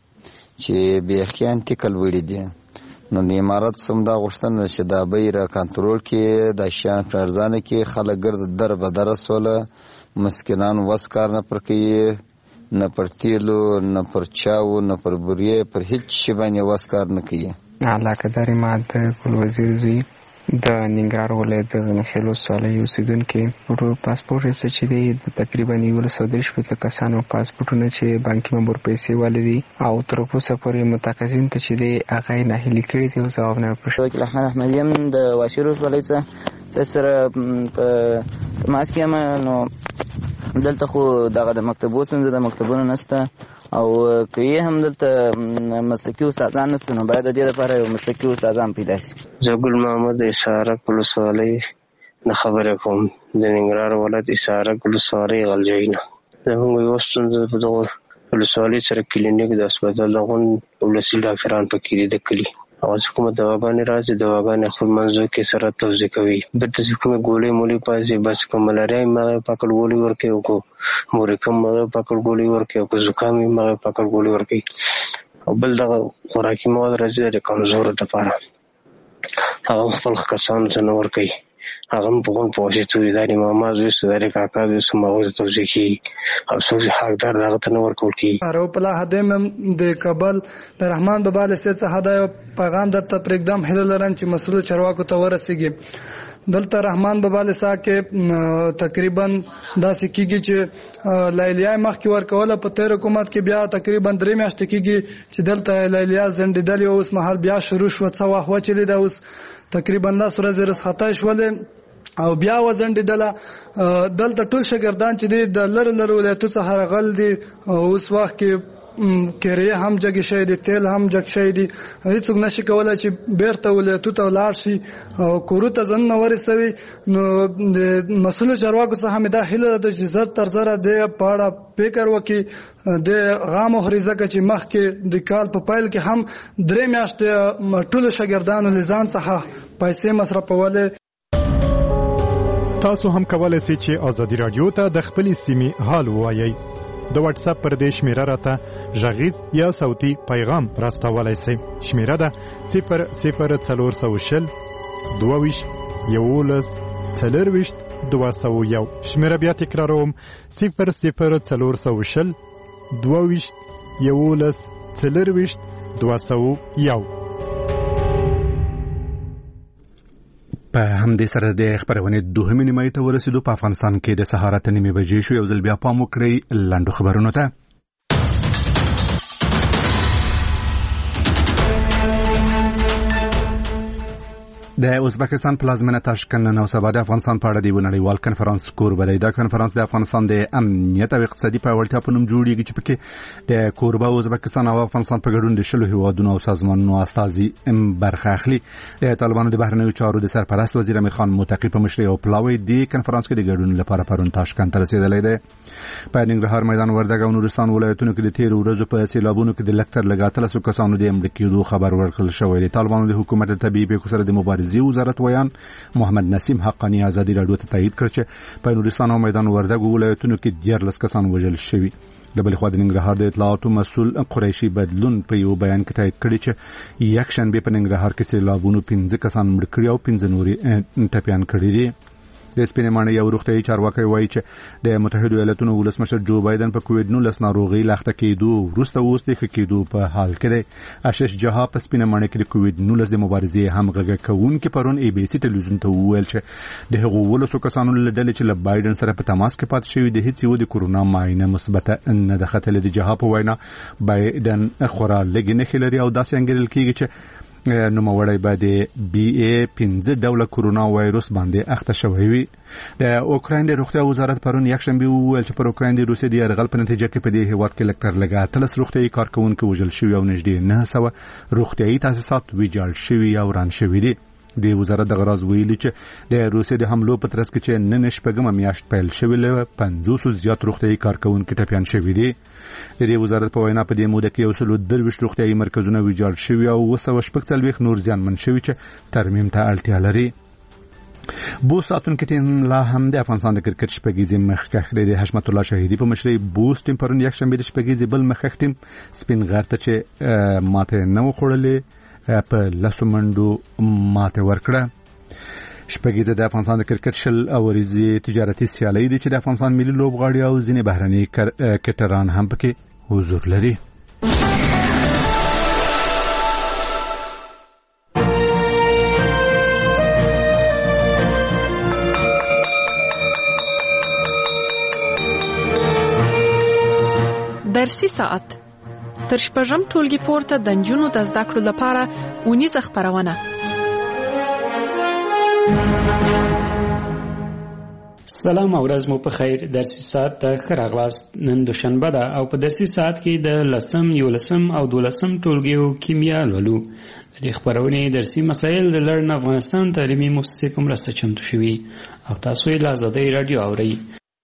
چې بیخیان ټیکل وړي دي. نو د امارات څخه دا غوښتنه چې دا به یې را کنټرول کړي د شیان په ارزانه کې خلک ګرد در بدره سوله مسکینان وس کار نه پر کوي نه پر تیلو نه پر چاو نه پر بوریې پر هیڅ شي باندې وس کار نه کوي. علاقه داري ما د ګل وزیر زوی د ننګرهار ولایت د غنخیل ولسوالۍ اوسېدونکي پاسپورټ یې څه چې دی تقریبا 130 کسانو پاسپورټونه چې بانکي مامور پیسې والي دي او تر اوسه پورې متقاضین ته چې دی هغه یې ناهیلي کړي دي او ځواب نه ورکړی. وکیل احمد احمدیم د واشیر ولسوالۍ څخه سره په ماسک یم. نو دلته خو دغه د مکتبو څنګه د مکتبونو نشته او که یې هم دلته مسلکي استادان نشته نو باید د دې لپاره یو مسلکي استادان پیدا شي. زه ګل محمد اسحاق ولسوالۍ نه خبرې کوم د ننګرهار ولایت اسحاق ولسوالۍ غلجۍ نه. زموږ یو ستونزه په دغه ولسوالۍ سره کلینیک د هسپتال دغه ولسي ډاکټران پکې دي د کلي او چې کومه دواګانې راځي دواګانې خپل منځو کې سره توضیح کوي. بلته چې کومه ګولۍ مولۍ پاسي بس کوم ملاریا مغه پکړ ګولۍ ورکوي او کو مورکم مغه پکړ ګولۍ ورکوي او کو زکام مغه پکړ ګولۍ ورکوي او بل دغه خوراکي مواد راځي د کمزور لپاره هغه خپل کسان څنګه ورکوي هغه په کوم پوهې ته د ماما زوی سره کاکا د سماوي توضیح کی او څو حقدار دغه ته ورکول کی. ارو په هدم د کابل د رحمان بابا له څخه هدايه پیغام د تپریکدم هله لرن چې مسؤل چرواکو ته ورسیږي. دلته رحمان بابا له ساکه تقریبا داسې کیږي چې لایلیا مخکې ورکوله په تیر حکومت کې بیا تقریبا 3 میاشتې کیږي چې دلته لایلیا زندیدل او اوس مهال بیا شروع شو څه وخت چلی دا اوس تقریبا 10 ورځې رسخته شولې او بیا وزندیدله. دلته ټول شاګردان چې د لر ولایتو څخه راغلي دي اوس وخت کې کریه هم جګ شي دي، تیل هم جګ شي دي، هیڅوک نشي کولای چې بیرته ولایتو ته ولاړ شي او کورو ته ځن نه ورسوي. نو د مسؤل چارواکو څخه مې دا هیله ده چې زر تر زره د پاړه فکر وکړي، د غام خریزه چې مخکې د کال په پایل کې هم 3 میاشتې ټول شاګردانو لزان څخه پیسې مصرفولې. تاسو هم کولای شئ چې ازادي رادیو ته د خپل سیمې حال ووایي. د واتس اپ پر دې شمیره راته غږیز یا صوتي پیغام راستولای شئ. شمیره ده 00420 22 11 40 201. شمیره بیا تکراروم 00420 22 11 40 201. په همدې سره د خبرونه دوهمې نیمایي ته ورسېدو. په افغانستان کې د سهار ته نیمې بجې شو. یو ځل بیا پام وکړئ لاندو خبرونو ته. د ازبکستان پلازمینه تاشکند نن او سبا د افغانستان په اړه د نړیوال کنفرانس کوربه دی. دا کنفرانس د افغانستان د امنیت او اقتصادي پیاوړتیا په نوم جوړیږي چې پکې د کوربه ازبکستان او افغانستان په ګډون د 10 هیوادونو او سازمانونو استازي برخه اخلي. د طالبانو د بهرنیو چارو د سرپرست وزیر امیر خان متقی په مشرۍ او پلاوی د کنفرانس کې د ګډون لپاره پرون تاشکند ته رسیدلی دی. په ننګرهار میدان وردګ او نورستان ولایتونو کې د تیر ورځو په سیلابونو کې د لکتر لګاتل کسانو د امر کېدو خبر ورکړل شوی دی. طالبانو د حکومت طبيعي پیښو سره د مبارزې وزارت ویان محمد نسیم حقانی ازادي رادیو ته تایید کړ چې په نورستان او میدان وردګ ولایتونو کې 14 کسان وژل شوي. د بل خوا د ننګرهار د اطلاعاتو مسؤل قریشي بدلون په یو بیان کې تایید کړی چې یک شنبه په ننګرهار کې سیلابونو 15 کسان مړ کړي او 15 نوري ټپيان کړي دي. د سپینمانه یو روغتیايي چارواکي وایي چې د متحده ایالاتونو ولسمشر جو بایدن په کووډ-19 ناروغي لاخته کېدو وروسته اوس د کېدو په حال کې دی. آشش جها په سپینمانه کې د کووډ-19 د مبارزې همغږي کوونکې پرون ای بي سي ټلویزیون ته وویل چې د هغو ولسو کسانو له ډلې چې له بایدن سره په تماس کې پات شوی د هیڅ یو د کورونا معاینه مثبت نه ده ختلې. د جها په وینا بایدن خورا لګ نه خلري او داسې انګرل کېږي چې نوموړی به د بي اي 15 ډوله کورونا وایروس باندې اخته شوی وي. د اوکراین د روغتیا وزارت پرون یک شنبه وویل چې پر اوکراین د روسیې د یرغل په نتیجه کې په دې هیواد کې لکتر لګاتل روغتیايي کارکونکو وژل شوي او نږدې 900 روغتیايي تاسیسات ویجاړ شوي او وران شوي دي. د وزارت د غراز ویلي چې د روسیې د حملو په ترڅ کې چې نن شپږمه میاشت پیل شوې له 500 زیات روغتیايي کارکونکو ټپيان شوي دي. د وزارت په وینا په دې موده کې یو 123 روغتیايي مرکزونه ویجاړ شوي او 240 نور زیانمن شوي چې ترمیم ته اړتیا لري. بوس ساتونکو ټیم لا هم د افغانستان د کرکټ شپږیزې مخکښ د حشمت الله شهیدي په مشرۍ بوس ټیم پرون یک شنبه د شپږیزې بل مخکښ ټیم سپین غر ته چې ماته نه وخوړلې په لسمندو ماته ورکړه. شپږیزه د افغانستان د کرکټ شل اوریزي تجارتي سیالي دي چې د افغانستان ملي لوبغاړي او ځینې بهرني کرکټران هم پکې حضور لري. درسي ساعت تر شپږم ټولګي پورته د نجونو د زده کړو لپاره اونیزه خپرونه. سلام او ورځ مو په خیر. درسي ساعت ته ښه راغلاست. نن دوشنبه ده او په درسي ساعت کې د 10 11 او 12 ټولګیو کیمیا لولو. د خبرونې درسي مسایل د لړن افغانستان تعلیمي مؤسسې په مرسته چمتو شوي او تاسو یې له ازادۍ رادیو اورئ.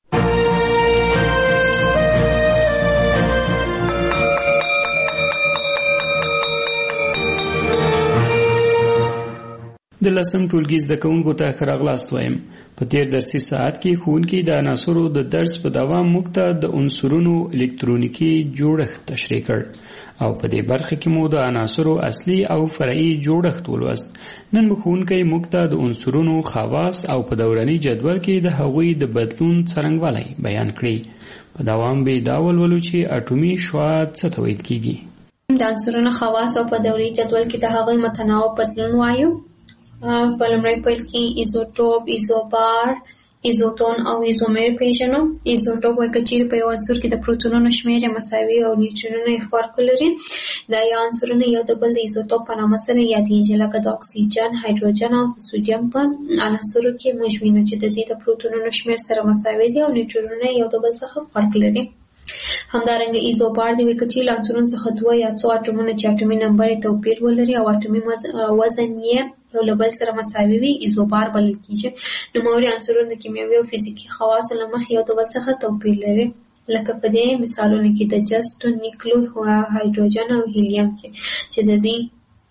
د لسم ټولګي زده کوونکو ته ښه راغلاست وایم. په تیر درسي ساعت کې ښوونکي د عناصرو د درس په دوام موږ ته د عنصرونو الکترونیکي جوړښت تشریح کړ او په دې برخه کې مو د عناصرو اصلي او فرعي جوړښت ولوست. نن ښوونکی موږ ته د عنصرونو خواص او په دوراني جدول کې د هغوی د بدلون څرنګوالی بیان کړي. په دوام به دا ولولو چې اټومي شعاع څه ته ویل کیږي. د عنصرونو خواص او په دوري جدول کې د هغوی متناوب بدلون وایو. په لومړی پیل کې ایزوټوپ، ایزوبار، ایزوتون او ایزومر پیژنو. ایزوټوپ وایي که چیرې په یو عنصر کې د پروتونونو شمېر یې مساوي او نیوټرونونه یې فرق لري، دا یو عنصرونه یو د بل د ایزوټوپ په نامه سره یادېږي، لکه د اکسیجن، هایدروجن او د سودیم په عناصرو کې موږ وینو چې د دې د پروتونونو شمېر سره مساوي دي او نیوټرونونه یو د بل څخه فرق لري. همدارنګه ایزوبار د وکچې له عنصرونو څخه دوه یا څو اټومونه چې اټومي نمبر یې توپیر ولري او اټومي وزن یې یو له بل سره مساوي وي ایزوبار بلل کیږي. نوموړي عنصرونه د کیمیاوي او فزیکي خواصو له مخې یو د بل څخه توپیر لري، لکه په دې مثالونو کې د جست، نیکلو، هایدروجن او هیلیم کې چې د دې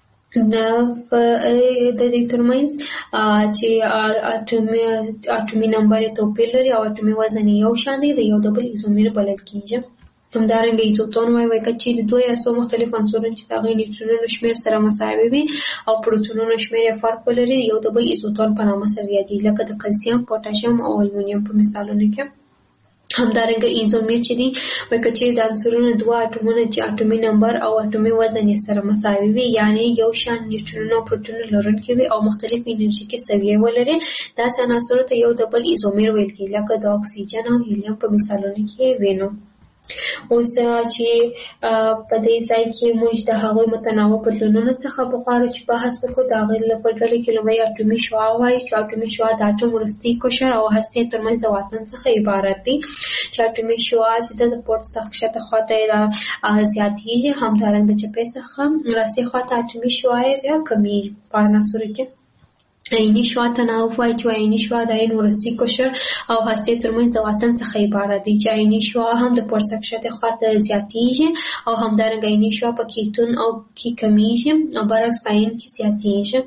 ترمنځ چې اټومي نمبر یې توپیر لري او اټومي وزن یو شان دی د یو د بل ایزومیر بلل کیږي. همدارنګه ایزوتون وایي که چیرې دوه یا څو مختلف عنصرونه چې د هغوی نیوټرونونو شمېر سره مساوي وي او پروتونونو شمېر یې فرق ولري یو د بل ایزوتون په نامه سره یادېږي، لکه د کلسیم، پوټاشیم او المونیم په مثالونو کې. همدارنګه ایزومیر چې دی وایي که چیرې د عنصرونو دوه اټومونه چې اټومي نمبر او اټومي وزن یې سره مساوي وي یعنې یو شان نیوټرونونه او پروتونونه لرونکي وي او مختلف انرژیکي سویې ولري داسې عناصرو ته یو د بل ایزومیر ویل کېږي، لکه د اکسیجن او هیلیم په مثالونو کې وینو. اوس چې په دې ځای کې موږ د هغوی متنوع بدلونونو څخه بغواړو چې بحث وکړو. د هغوی په ډله کې لومړی اټومي شعاع وایي چې اټومي شعاع د اټوم وروستي قشر او هستې ترمنځ د واټن څخه عبارت دی چې اټومي شعاع چې د پورته څخه ښکته خواته زیاتېږي، همدارنګه د چپې څخه راستې خواته اټومي شعاع یې بیا کمیږي. په عناصرو کې عیني شعاع تناوب وایي چې عیني شعاع د عین وروستي قشر او هستې ترمنځ د واټن څخه عبارت دی چې عیني شعاع هم د پورته ښکته خواته زیاتېږي او همدارنګه عیني شعاع په کیتون او کې کمیږي او برعکس په عین کې زیاتېږي.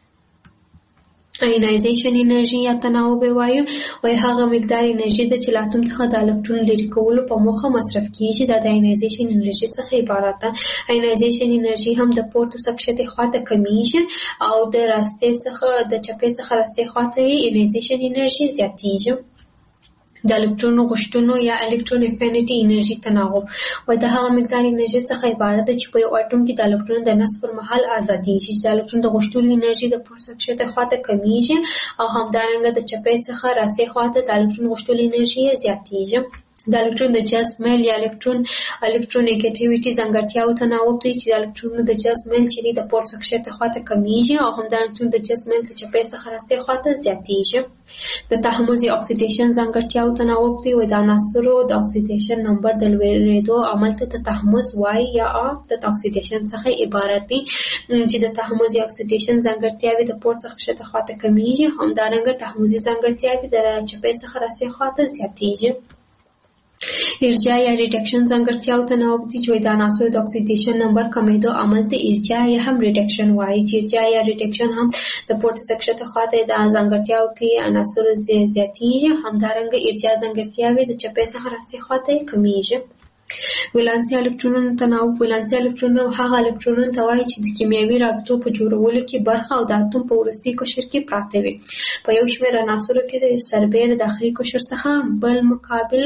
آینایزیشن انرژي یا تناوب وایو هغه مقدار انرژي ده چې له اتوم څخه د الکترون لرې کولو په موخه مصرف کیږي. دا د آینایزیشن انرژي څخه عبارت ده. آینایزیشن انرژي هم د پورته څخه ښکته خواته کمیږي او د راستې څخه د چپې څخه راستې خواته آینایزیشن انرژي زیاتېږي. د الکترونو غوښتنو یا الکترون افینټي انرژي تناوب د هغه مقدار انرژي څخه عبارت ده چې په یو اټوم کې د الکترون د نصب پر مهال ازادېږي. د الکترون د غوښتلو انرژي د پورته ښکته خواته کمیږي او همدارنګه د چپې څخه راستې خواته د الکترون غوښتلو انرژي زیاتېږي. د الکترون د جذب میل یا الکترونیګټیویټي ځانګړتیاو تناوب دی چې د الکترونو د جذب میل چې دی د پورته ښکته خواته کمیږي او همدارنګه د جذب میل د چپې څخه راستې خواته زیاتېږي. د تحمض یا اکسیډیشن ځانګړتیاو تناوب دی د عناصرو د اکسیډیشن نمبر د لوړېدو عمل ته د تحمض وایي یا د اکسیډیشن څخه عبارت دی چې د تحمض یا اکسیډیشن ځانګړتیاوې د پورته ښکته خواته کمیږي، همدارنګه تحمضي ځانګړتیاوې د چپې څخه راستې خواته زیاتېږي. ارجاع یا ریډکشن ځانګړتیاو تناوب دي چې د عناصرو د اکسیډیشن نمبر کمیدو عمل ته ارجاع یا هم ریډکشن وایي چې ارجاع یا ریډکشن هم د پورته څخه ښکته خواته د ځانګړتیاو کې عناصرو زیاتېږي، همدارنګه ارجاع ځانګړتیاوې د چپې څخه راستې خواته کمیږي. ولانسي الکترونونو تناوب ولانسي الکترونونه هغه الکترونونه ته وایي چې د کیمیاوي رابطو په جوړولو کې برخه او د اتوم په وروستي قشر کې پراته وي. په یو شمېر عناصرو کې د سربېره داخلي قشر څخه بل مقابل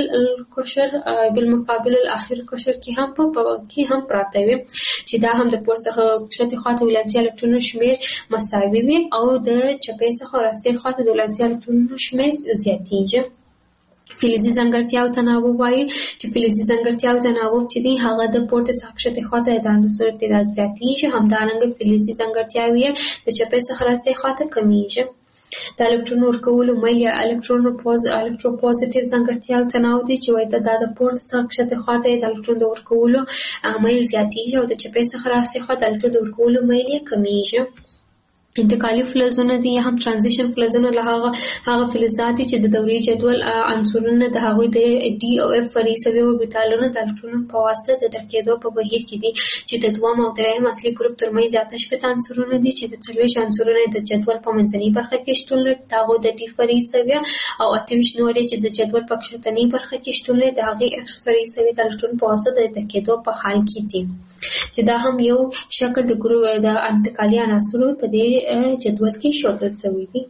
الاخر قشر کې هم پراته وي چې دا هم د پورته څخه ښکته خواته ولانسي الکترونونو شمېر مساوي وي او د چپې څخه راستې خواته د ولانسي الکترونونو شمېر زیاتېږي. فلزي ځانګړتیاو تناوب وایي چې فلزي ځانګړتیاو تناوب چې دی هغه د پورته څخه ښکته خواته د عناصرو تعداد زیاتېږي، همدارنګه فلزي ځانګړتیاوې د چپې څخه راستې خواته کمیږي. د الکترون ورکولو میل یا الکتروپوزیټیو ځانګړتیاو تناوب دی چې دا د پورته څخه ښکته خواته د الکترون د ورکولو میل زیاتېږي او د چپې څخه راستې خواته د الکترون د ورکولو میل یې کمیږي. انتقالي فلزونه دي هم ترانزیشن فلزونه له هغه فلزات دي چې د دورې جدول عنصرونه د هغوی د ډي او اف فرعي سوي اوربیتالونو د الکترونونو په واسطه د ډکېدو په بهیر کې دي چې د دویم او درېیم اصلي ګروپ ترمنځ اته شپېته عنصرونه دي چې د 40 عنصرونه د جدول په منځنۍ برخه کې شتون لري، د هغو د ډي فرعي سوي او 28 نورې چې د جدول په کښتنۍ برخه کې شتون لري د هغې اف فرعي سوي د الکترون په واسطه د ډکېدو په حال کې دي چې دا هم یو شکل د ګروپ د انتقالي عناصرو په دې جدول کې ښودل شوی دی.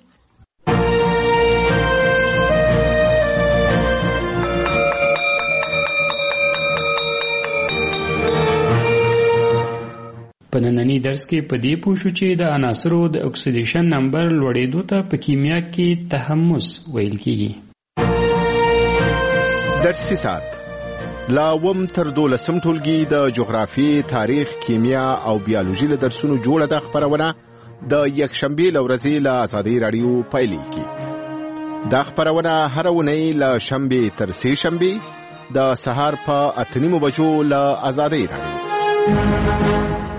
په نننی درس کې په دې پوه شو چې د عناصرو د اکسیډیشن نمبر لوړېدو ته په کیمیا کې تحمض ویل کېږي. درسي ساعت لا وم تر 12 ټولګي د جغرافي، تاریخ، کیمیا او بیولوژي له درسونو جوړه ده خبرونه د یکشنبه لورځي له آزادۍ رادیو پایلې کی. دا خبرونه هر ونې له شنبه تر سه شنبه د سهار په 8:30 بجو له آزادۍ راډیو.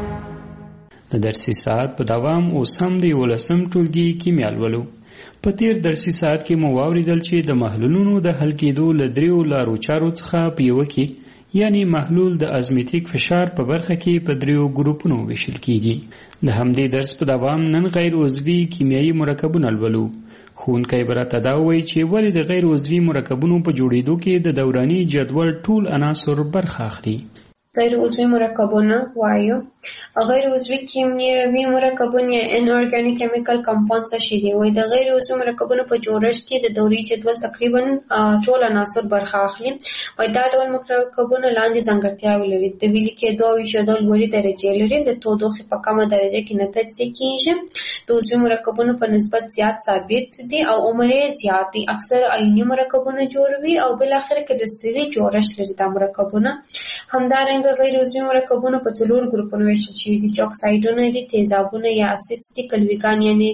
د درسي ساعت په دوام اوس هم د 11 ټولګي کیمیا لولو. په تیر درسي ساعت کې مو واوریدل چې د محلولونو د حل کېدو له دریو لارو چارو څخه په یوه کې یعنی محلول د ازمیتیک فشار په برخه کې په دریو ګروپونو ویشل کیږي. د همدې درس په دوام نن غیر عضوي کیمیاوي مرکبونه لولو. ښوونکی به راته دا وایي چې ولې د غیر عضوي مرکبونو په جوړېدو کې د دوراني جدول ټول عناصر برخه اخلي. غیر عضوي مرکبونه وایو. غیر عضوي کیمیاوي مرکبونه انورګانیک کیمیکل کمپاونډز څه دي؟ وایي د غیر عضوي مرکبونو په جوړښت کې د دوري جدول تقریبا ټول عناصر برخه اخلي. وایي دا ډول مرکبونه لاندې ځانګړتیاوې لري. د ویلي کېدو او ایښودو لوړې درجې لري. د تودوخې په کمه درجه کې نه تجزیه کېږي. د عضوي مرکبونو په نسبت زیات ثابت دي او عمر یې زیات دی. اکثر آیوني مرکبونه جوړوي او بالاخره کرستلي جوړښت لري دا مرکبونه. همدارنګه غیر عضوي مرکبونه په څلور ګروپونو ویشل شوي دي چې اکسایډونه دي، تیزابونه یا اسیدز دي، کلویګان یعنی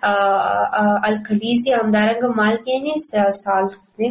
الکلیز دي، همدارنګه مالګې یعنی سالټس دي.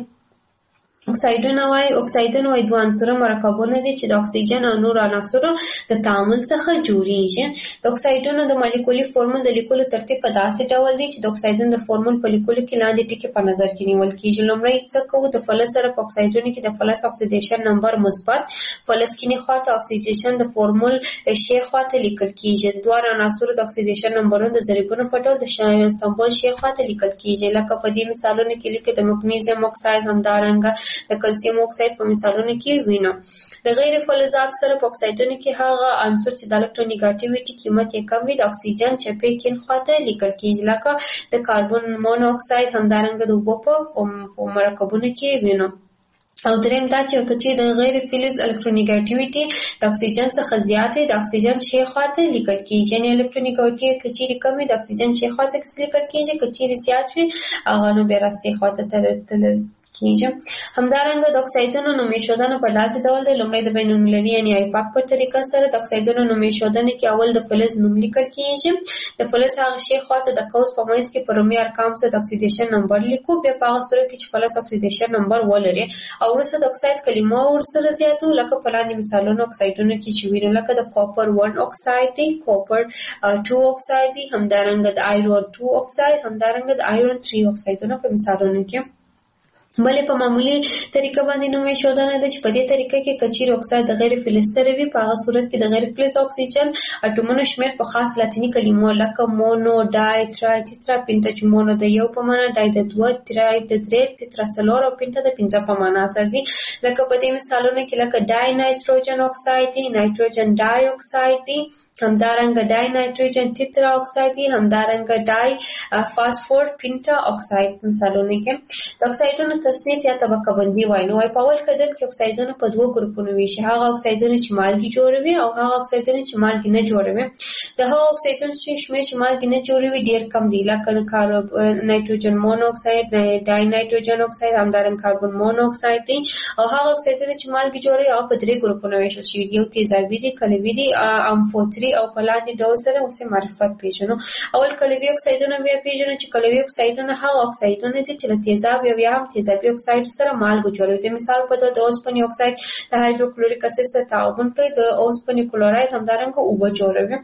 اکسایډونه وایي دوه عنصره مرکبونه دي چې د اکسیجن او نور عناصرو د تعامل څخه جوړیږي. د اکسایډونو د مالیکولي فورمول د لیکلو ترتیب په داسې ډول دی چې د اکسایډونو د فورمول په لیکلو کې لاندې ټکي په نظر کې نیول کېږي. لومړی څه کوو؟ د فلز سره په اکسایډونو کې د فلز اکسیدیشن نمبر مثبت، فلز کینی خواته اکسیدیشن د فورمول شی خواته لیکل کېږي. د دوه عناصرو د اکسیدیشن نمبرونه د ضریبونو په ډول د سمبول شی خواته لیکل کېږي. لکه په دې مثالونو کې لیکي د مګنیزیم اکساید، همدارنګه د کلسیم اکساید په مثالونو کې وینو. د غیر فلزاتو سره په اکسایډونو کې هغه عنصر چې د الکترونیګاټیویټي قیمت یې کم وي د اکسیجن چپې کیڼ خواته لیکل کېږي. لکه د کاربن مونو اکساید، همدارنګه د اوبو په مرکبونو کې وینو. او دریم دا چې د غیر فلز الکترونیګاټیویټي د اکسیجن څخه زیات وي د اکسیجن شی خواته لیکل کېږي. یعنی الکترونیګاټیویټي که چیرې کم وي د اکسیجن شی خواته لیکل کېږي، که چیرې زیات وي هغه نو بیا راستې خواته تلل کېږي. همدارنګه د اکسایډونو نوم ایښودنه په داسې ډول دی. لومړی د بین المللي یعنی آیپاک په طریقه سره د اکسایډونو نوم ایښودنه کې اول د فلز نوم لیکل کېږي. د فلز هغه شی خواته د قوس په منځ کې په رومي ارقامو سره د اکسیدیشن نمبر لیکو. بیا په هغه صورت کې چې فلز اکسیدیشن نمبر ولري او وروسته د اکساید کلمه ورسره زیاتو. لکه په لاندې مثالونو اکسایډونو کې چې وینو، لکه د کاپر 1 اکساید دی، کاپر 2 اکساید دی، همدارنګه د آیرون 2 اکساید، همدارنګه د آیرون 3 اکسایدونه په مثالونو کې. بلې په معمولی طریقه باندې نوم ایښودنه ده چې په دې طریقه کې که چیرې اکساید د غیر فلز سره وي، په هغه صورت کې د غیر فلز اکسیجن اټومونو شمېر په خاص لاتیني کلمو لکه مونو، ډای، ترای، تیترا، پینټا چې مونو د یو په معنا، ډای د دوه، ترای د درې، تیترا څلور او پینټا د پنځه په معنا سره دي. لکه په دې مثالونو کې لکه ډای نایتروجن اکساید دی، نایتروجن ډای اکساید دی، همدارنګه ډای نایتروجن تیترا اکساید دی، همدارنګه ډای فاسفور پینټا اکساید مثالونه کې. د اکسایډونو تصنیف یا طبقه بندي وایي. نو په اول قدم کې اکسایډونه په دوه ګروپونو ویشي. هغه اکسایډونه چې مالګې جوړوي او هغه اکسایډونه چې مالګې نه جوړوي. د هغه اکسایډونو چې شمېر چې مالګې نه جوړوي ډېر کم دي. لکه نایتروجن مونو اکساید، ډای نایتروجن اکساید، همدارنګه کاربن مونو اکساید دی. او هغه اکسایډونه چې مالګې جوړوي هغه په درې ګروپونو ویشل شوي دي. یو تیزابي دي، کلوي دي، امفوتري او په لاندې ډول سره اوسې معرفت پیژنو. اول کلوي اکسایډونه بیا پیژنو چې کلوي اکسایډونه هغه اکسایډونه دي چې له تیزاب یا هم تیزابي اکساید سره مالګه جوړوي. د مثال په توګه د اوسپنې اکساید د هایدروکلوریک اسید سره تعامل کوي، د اوسپنې کلوراید همدارنګه اوبه جوړوي.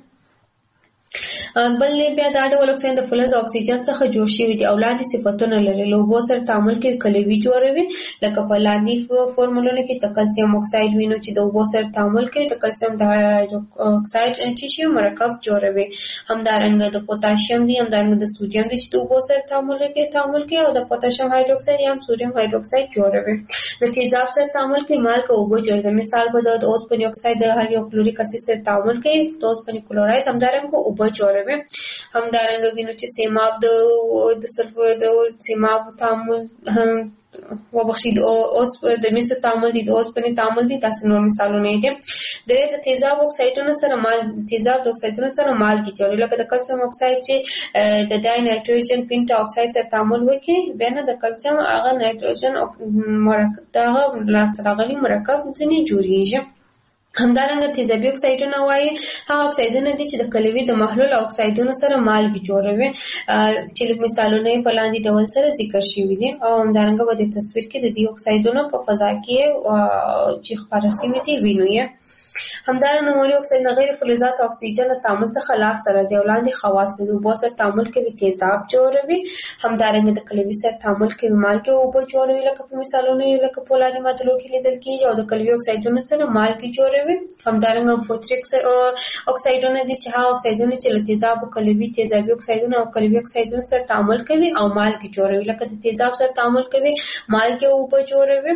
بل بیا دا ډول اکساید د فلز او اکسیجن څخه جوړ شوي دي او لاندې صفتونه لري. له اوبو سره تعامل کوي، کلوي جوړوي. لکه په لاندې فورمولونو کې د کلسیم اکساید وینو چې د اوبو سره تعامل کوي، د کلسیم د اکساید چې مرکب جوړوي. همدارنګه د پوتاشیم دی، همدارنګه د سودیم دی چې د اوبو سره تعامل کوي او د پوتاشیم هایدروکساید یا هم سودیم هایدروکساید جوړوي. د تیزاب سره تعامل کوي، مالګه اوبه جوړوي. مثال په توګه د اوسپنې اکساید د هایدروکلوریک اسید سره تعامل کوي، د اوسپنې کلوراید همدارنګه اوبه جوړوي. همدارنګه وینو چې سیماب د سلفر د سیماب تعامل وبخښید اوس د میسو تعامل دي، د اوسپنې تعامل دي، تاسو نور مثالونه دي. د تیزاب اکسایډونو سره تیزاب د اکسایډونو سره مالګې جوړوي. لکه د کلسیم اکساید چې د ډای نایتروجن پینټا اکساید سره تعامل وکړي، بیا نه د کلسیم هغه نایتروجن مرکب دغه لاسته راغلي مرکب ځینې جوړیږي. همدارنګه تیزابي اکسایدونه وایي هغه اکسایدونه دي چې د کلوي د محلول اکسایدونو سره مالګې جوړوي چې مثالونه یې په لاندې ډول سره ذکر شوي دي او همدارنګه په دې تصویر کې د دې اکسایدونو په فضا کې چې خپاره شوي دي وینو یې. همدارنګه نوموړي اکسایدونه غیر فلزات او اکسیجن له تعامل څخه لاس ته راځي او لاندې خواص لري. اوبو سره تعامل کوي تیزاب جوړوي، همدارنګه د کلوي سره تعامل کوي مالګې او اوبه جوړوي لکه په مثالونو یې لکه په لاندې معادلو کې لیدل کېږي او د کلوي اکسایدونو سره مالګې جوړوي. همدارنګه امفوتریک اکسایدونه دي چې هغه اکسایدونه چې له تیزابو کلوي تیزابي اکسایدونه او کلوي اکسایدونو سره تعامل کوي او مالګې جوړوي لکه د تیزاب سره تعامل کوي مالګې او اوبه جوړوي.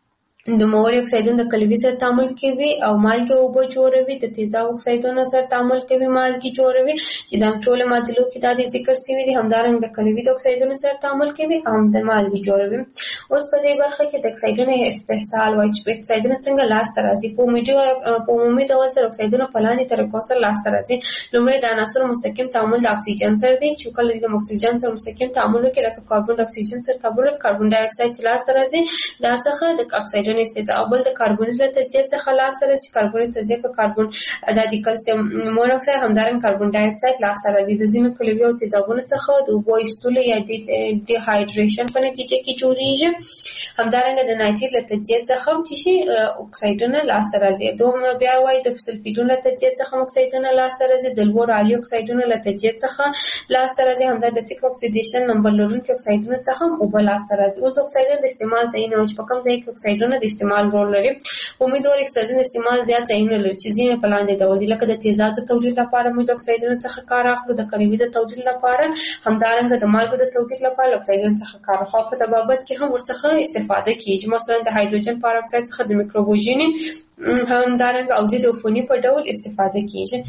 د نوموړي اکسایدونه د کلوي سره تعامل کوي او مالګې او اوبه جوړوي، د تیزاب اکسایدونو سره تعامل کوي مالګې جوړوي چې د ټولو معادلو کې دا د ذکر شوي دي. همدارنګه د کلوي د اکسایدونو سره تعامل کوي او د مالګې جوړوي. اوس په دې برخه کې د اکسایدونو استحصال وایي چې اکسایدونه څنګه لاسته راځي. په عمومي ډول سره اکسایدونه په لاندې طریقو سره لاسته راځي. لومړی د عناصرو مستقیم تعامل د اکسیجن سره دی چې کله د اکسیجن سره مستقیم تعامل وکړي لکه کاربن د اکسیجن سره تعامل کاربن ډای اکساید چې لاسته راځي دا څخه د اکسایدونو استحصال بل د کاربن له تجزیه څخه لاسته راځي چې کاربن تجزیه په کاربن د کلسیم مونوکساید همدارنګه کاربن ډای اکساید لاسته راځي. د ځینو کلوي او تیزابونو څخه د اوبو ایستلو یا ډي هایډریشن په نتیجه کې جوړیږي. همدارنګه د نایتریت له تجزیه څخه چې شي اکسایدونه لاسته راځي. دوهم بیا وایي د سلفیدونو له تجزیه څخه اکسایدونه لاسته راځي، د لوړ عالي اکسایدونو له تجزیه څخه لاسته راځي، همدارنګه د تیک اکسیډیشن نمبر لرونکي اکسایدونو څخه اوبه لاسته راځي. اوس اکسایدونه د استعمال ځایونه چې په کوم ځای کې اکسایدونه د استعمال رول لري. امیدوار اکسایدونه استعمال زیات ځایونه لري چې ځینې په لاندې ډول دي لکه د تیزاب د تولید لپاره موږ د اکسایدونو څخه کار اخلو، د کلوي د تولید لپاره، همدارنګه د مالګو د تولید لپاره اکسایدونو څخه کار اخلو. په طبابت کې هم ورڅخه استفاده کیږي، مثلا د هایدروجن پاراکساید څخه د میکروبوژینې همدارنګه او ضد عفوني په ډول استفاده کیږي.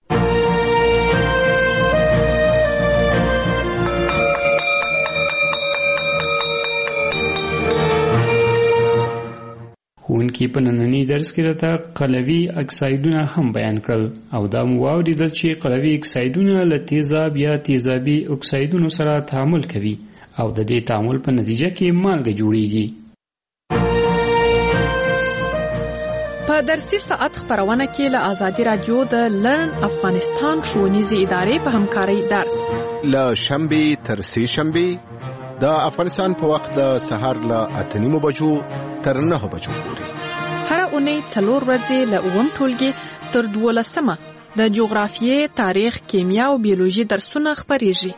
ښوونکي په ننني درس کې درته قلوي اکسایدونه هم بیان کړل او دا مو واورېدل چې قلوي اکسایدونه له تیزاب یا تیزابي اکسایدونو سره تعامل کوي او د دې تعامل په نتیجه کې مالګه جوړیږي. په درسي ساعت خبرونه کې له آزادي رادیو د لرن افغانستان ښوونیزې ادارې په همکارۍ درس له شنبې تر سې شنبې د افغانستان په وخت د سهار له 8:30 بجو تر 9 بجو پورې هر اونۍ 4 ورځې له 9 ټولګي تر 12 د جغرافیې، تاریخ، کیمیا او بیولوژي درسونه خبريږي.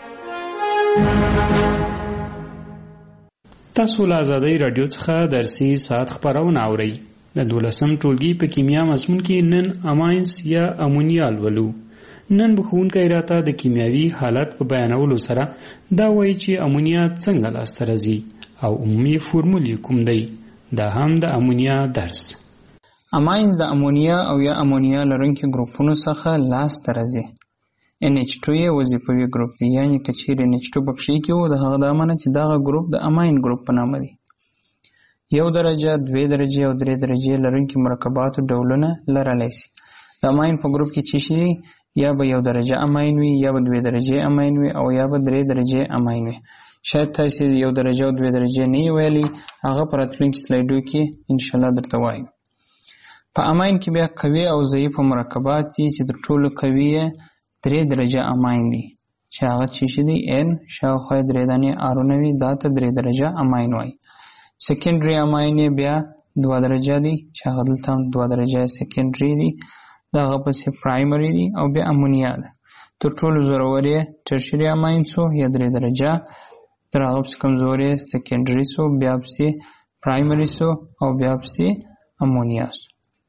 تاسو له آزادۍ رادیو څخه درسي ساعت خبرونه اورئ. د 12 ټولګي په کیمیا مضمون کې نن اماینز یا امونیا لولو. نن به ښوونکی راته د کیمیاوي حالت په بیانولو سره دا وایي چې امونیا څنګه لاسته راځي او عمومي فورمول کوم دی. دا هم د امونیا درس. اماینز د امونیا او یا امونیا لرونکي ګروپونو څخه لاسته راځي. NH2 یې وظیفوي ګروپ دی، یعنی که چیرې NH2 پکښې کې وو د هغه د امانه چې دغه ګروپ د اماین ګروپ په نامه دی. 1 درجه، 2 درجه او 3 درجه لرونکي مرکباتو ډولونه لرلی شي. د اماین په ګروپ کې چې شي یا به 1 درجه اماین وي، یا به 2 درجه اماین وي او یا به 3 درجه اماین وي. شاید تاسو 1 درجه او 2 درجه نه ویلي، هغه پر راتلونکي سلایډو کې ان شاء الله درته وایو. په اماین کې بیا قوي او ضعیف مرکبات دي چې د ټولو قوي 3 درجه اماین دي چې هغه چې دي N شاوخوا 3 دانې آرونه وي، دا ته 3 درجه اماین وایي. سیکنډري اماین بیا 2 درجه دي چې هغه دلته 2 درجه سیکنډري دي، دا هغه پسې پرایمري دي او بیا امونیا ده. تر ټولو زورور یې ټرشري اماین سو یا 3 درجه، تر هغه پسې کمزوري سیکنډري سو، بیا پسې پرایمري سو او بیا پسې امونیا سو.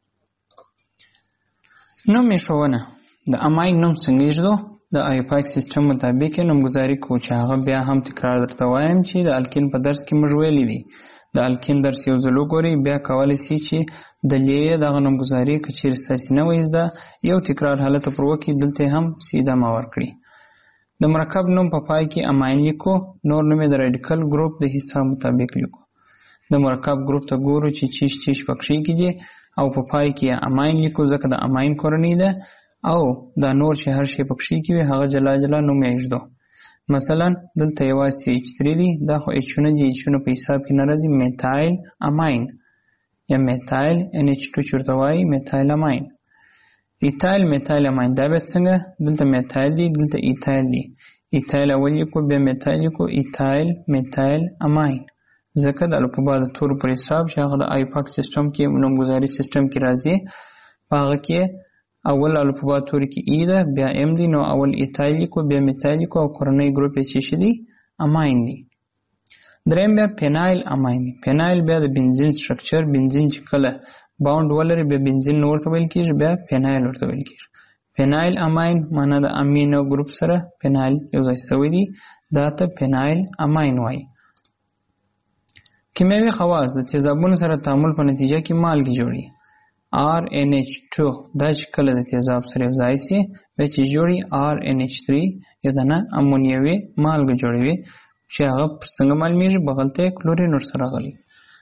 نوم ایښودنه د اماین نوم څنګه ایږدو؟ د آیپاک سیستم مطابق نومګذاري کوو چې هغه بیا هم تکرار درته وایم چې د الکین په درس کې موږ ویلي دي. د الکین درس یو ځل وګورئ، بیا کولی شئ چې د لیې دغه نومګذاري که چیرې ستاسې نه وي زده یو تکرار حالت پر وکړي، دلته هم سیده ما ورکړي. د مرکب نوم په پای کې اماین لیکو، نور نوم یې د راډیکل ګروپ د حساب مطابق لیکو. د مرکب ګروپ ته ګورو چې چیش پکښې کې دي او په پای کې اماین لیکو ځکه د اماین کورنۍ ده، او دا نور چې هر شی پکښې کې وي هغه جلا جلا نوم یې ایږدو. مثلا دلته یوازې H3 دی، دا خو H نه دي، H نه په حساب کې نه راځي. میتایل اماین یا میتایل NH2 چورته وایي میتایل اماین. ایتایل میتایل اماین دا بیا څنګه؟ دلته میتایل دی دلته ایتایل دی. ایتایل اول یکو بیا میتایل یکو ایتایل میتایل اماین. ځکه د الفبا د تورو پر حساب چې هغه د آیپاک سیستم کې نومګذاري سیستم کې راځي په هغه کې اول الفبا توري کې ای ده بیا ام دی نو اول ایتایل یکو بیا میتایل یکو او کورنۍ ګروپ یې چې دی اماین دی. دریم بیا پینایل اماین دی. پینایل بیا د بنزین سټرکچر بنزین چې کله باوند ولري بیا بنزین ورته ویل کېږي بیا پینایل ورته ویل کېږي. پینایل اماین معنا د امینو ګروپ سره پینایل یو ځای شوی دی دا ته پینایل اماین وایي. کیمیاوي خواص د تیزابونو سره تعامل په نتیجه کې مالګې جوړي. RNH2 دا چې کله د تیزاب سره یو ځای شي بیا چې جوړي RNH3 یو دانه امونیوي مالګه جوړوي چې هغه پر څنګه معلومیږي بغل ته کلورین ورسره راغلی.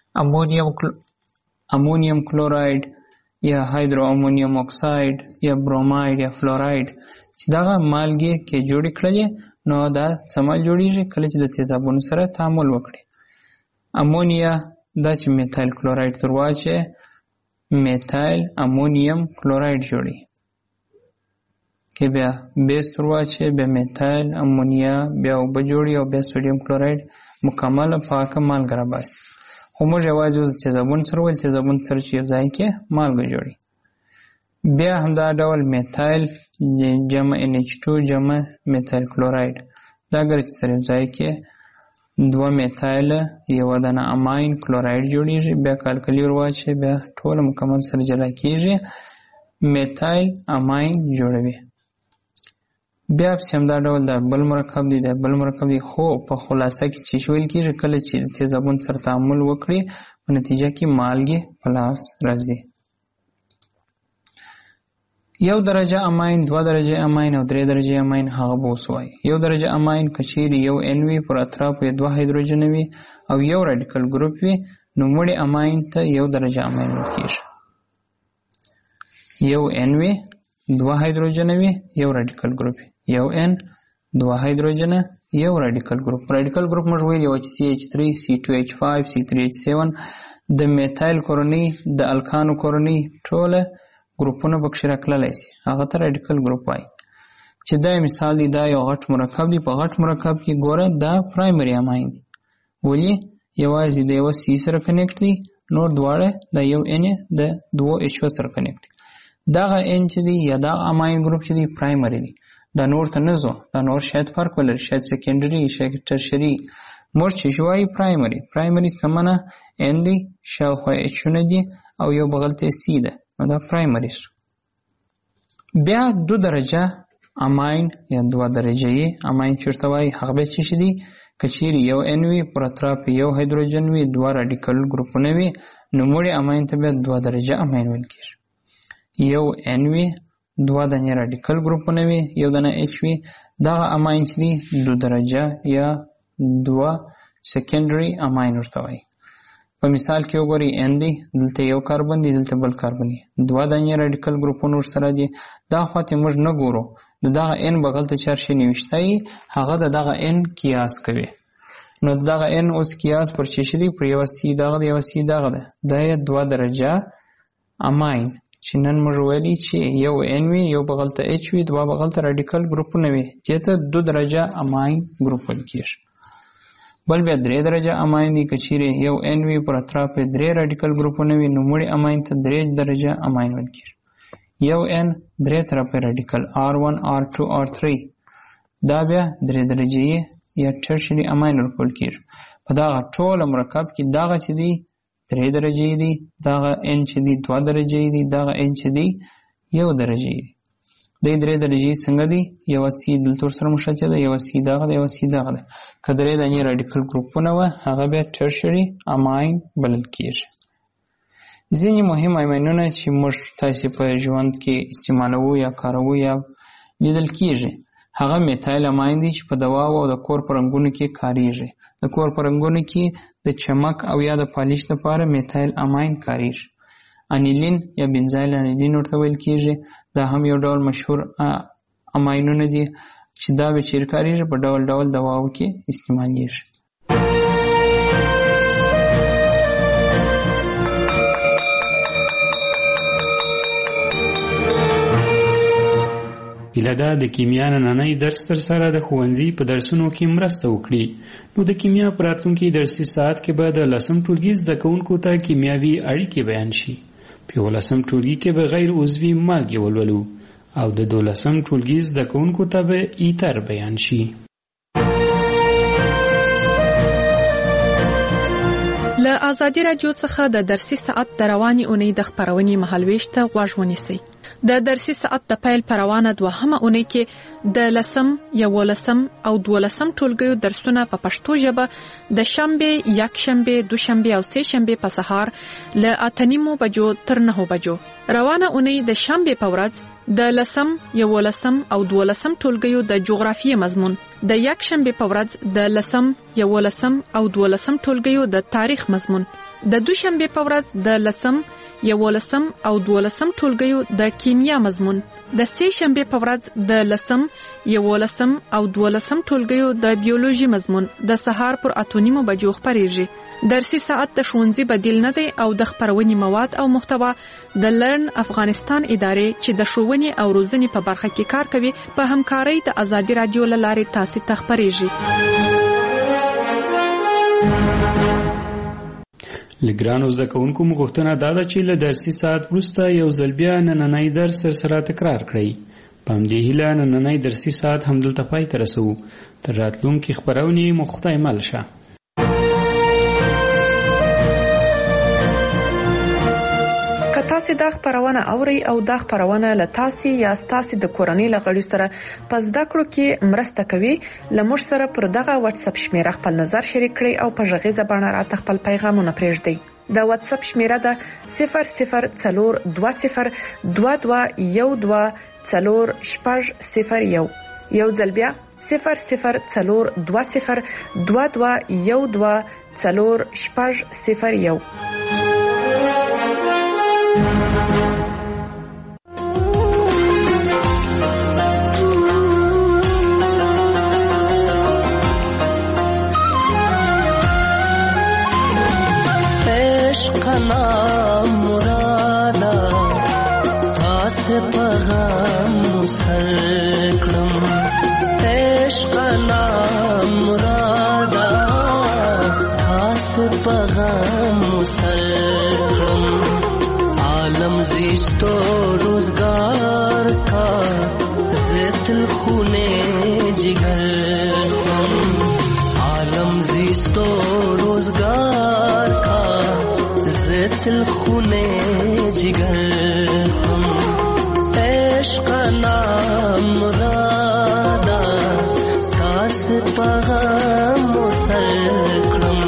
امونیم کلوراید یا هایدرو امونیم اکساید یا بروماید یا فلوراید چې دغه مالګې کې جوړې کړلې نو دا څه مال جوړیږي کله چې د تیزابونو سره تعامل وکړي. امونیا دا چې میتایل کلوراید تر واچي میتایل امونیم کلوراید جوړي کې بیا بیس تر واچي بیا میتایل امونیا بیا اوبه جوړي او بیا سوډیم کلوراید مکمل پاکه مالګه راباسي. خو موږ یوازې اوس تیزابون سره ویل تیزابون سره چې یو ځای کې مالګه جوړي. بیا همدا ډول میتایل جمع NH2 جمع میتایل کلوراید دا اگر چې سره یو ځای کې دوه میتایل یو دانه اماین کلوراید جوړیږي بیا کالکلی ور واچي بیا ټول مکمل سره جلا کیږي میتایل اماین جوړوي. بیا همدا ډول د بل مرکب دی د بل مرکب دی خو په خلاصه کې چې ویل کیږي کله چې تیزابون سره تعامل وکړي په نتیجه کې مالګې په لاس راځي. یو درجه اماین، دوه درجه اماین او درې درجه اماین هغه بوس وایي. یو درجه اماین کچیري یو ان وي پر اطرافو یې دوه هایدروجن وي او یو رادیکل ګروپ وي نو مړي اماین ته یو درجه اماین ویل کیږي. یو ان وي دوه هایدروجن وي یو رادیکل ګروپ یو ان دوه هایدروجن یو رادیکل ګروپ. رادیکل ګروپ موږ ویل یو CH3 C2H5 C3H7 د میتایل کورنۍ د الکانو کورنۍ ټوله ګروپونه پکې راکړلای شي هغه ته رادیکل ګروپ وایي. چې دا مثال دی دا یو غټ مرکب دی په غټ مرکب کې ګوره دا پرایمري اماین دی ولی یوازې د یو سی سره کنیکټ دی نور دواړه د یو ان د دوه ایچ سره کنیکټ دی. دغه ان چې دی یا دا اماین ګروپ چې دی پرایمري دی دا نور ته نه ځو دا نور شاید فرق ولري شاید سیکنډري شاید ټرشري موږ چې شوای پرایمري سمنه ان دی شاوخوا ایچ نه دی او یو بغل ته سی ده نو دا پرایمري سو. بیا دو درجه اماین یا دوه درجه اماین چورته وایي هغه به چې دی کچیري یو ان وي پر اطراف یو هایدروجن وي دوه رادیکل ګروپونه وي نو مړي اماین ته به دوه درجه اماین ویل کیږي. یو ان وي دوه دانه رادیکل ګروپونه وي یو دانه اچ وي دغه اماین چې دی دو درجه یا دوه سیکنډري اماین ورته وایي. په مثال کې وګورئ ان دی دلته یو کاربن دی دلته بل کاربن دی دوه دانې رادیکل ګروپونه ورسره دي دا خواته موږ نه ګورو دغه ان بغل ته چارشي نوشتای هغه دغه ان قیاس کوي نو دغه ان اوس قیاس پر چی شي پر یو سی دغه یو سی دغه د دوه درجه اماین چې نن موږ ویلي چې یو ان وی یو بغل ته اچ وی دوه بغل ته رادیکل ګروپونه وي چې ته دو درجه اماین ګروپ ولکېږي. بل بیا درې درجه اماین دي کچیرې یو ان وی پر اطراف درې رادیکل ګروپونه وي نو مړي اماین ته درې درجه اماین ویل کیږي. یو ان درې طرفه رادیکل R1 R2 R3 دا بیا درې درجه یا ټرشري اماین ورکول کیږي. په دا ټول مرکب کې داغه چې دی درې درجه دي داغه ان چې دی دوه درجه دي داغه ان چې دی یو درجه دي. د درې درجه څنګه دی یو سی دلته سره مشابه ده یو سی دغه یو سی دغه کدرې د نه رادیکل ګروپونه و هغه بیا ټرشري اماین بلل کیږي. ځینې مهم اماینونه چې موږ تاسو په ژوند کې استعمالوو یا کاروو یا لیدل کیږي هغه میتایل اماین دي چې په دوا او د کور په رنګونو کې کاریږي. د کور په رنګونو کې د چمک او یا د پالیش لپاره میتایل اماین کاریږي. انیلین یا بنزایل انیلین ورته ویل کیږي دا هم یو ډول مشهور اماینونه دي چې دا به چیرې کاریږي په ډول ډول دواو کې استعمالیږي. هیله ده د کیمیا نننی درس تر سره د ښوونځي په درسونو کې مرسته وکړي. نو د کیمیا په راتلونکي درسي ساعت کې به د 10م ټولګي زده کوونکو ته کیمیاوي اړیکې بیان شي. په 11م ټولګي کې به غیر عضوي مالګې ولولو او د 12م ټولګي زده کوونکو ته به ایتر بیان شي. له ازادي راډیو څخه د درسي ساعت د رواني اونۍ د خبرونې مهالويش ته غوږ ونیسئ. د درسي ساعت د پیل پروانه 2مه اونۍ کې د 10م، 11م او 12م ټولګیو درسونه په پښتو ژبه د شنبه، یکشنبه، دوشنبه او سهشنبه په سهار له 8:30 بجو تر 9 بجو. روانه اونۍ د شنبه په ورځ د 10م، 11م او 12م ټولګیو د جغرافیې مضمون، د یکشنبه په ورځ د 10م، 11م او 12م ټولګیو د تاریخ مضمون، د دوشنبه په ورځ د 10م، 11م او 12م ټولګیو د کیمیا مضمون، د سهشنبه په ورځ د 10م، 11م او 12م ټولګیو د بیولوژي مضمون د سهار پر 8:30 بجو خبريږي. درسي ساعت د ښوونځي بدیل نه دی او د خبرونې مواد او محتوا د لرن افغانستان ادارې چې د ښوونې او روزنې په برخه کې کار کوي په همکارۍ د ازادي راډیو له لارې تاسو ته خبريږي. لګرانو زده کوونکو مغوښتنه دا ده چې له درسي ساعت وروسته یو ځل بیا نننی درس سره تکرار کړئ. په همدې هیله نننی درسي ساعت همدلته پای ته رسوو. تر راتلونکي خبرونې مو خدای مل شه. تاسو دا خبرونه اوري او دا خبرونه له تاسو یا تاسو د کورنۍ لغړي سره پس دا کړو کې مرسته کوي. لمر سره پر دغه واتس اپ شمیره خپل نظر شریک کړئ او په ژغیزه باندې راته خپل پیغامونه پرېږدئ. دا واتس اپ شمیره ده 004212124001. یو ځل بیا 004212124001. نام مرادا تاس پیغام مسلکم عشق نام مرادا تاس پیغام مسلکم عالم زیستو روزگار کا زیتل خونے جگر عالم زیستو روزگار کا زیتل خونے جگر ہم عشق نام مرادا تاس پیغام مسلکم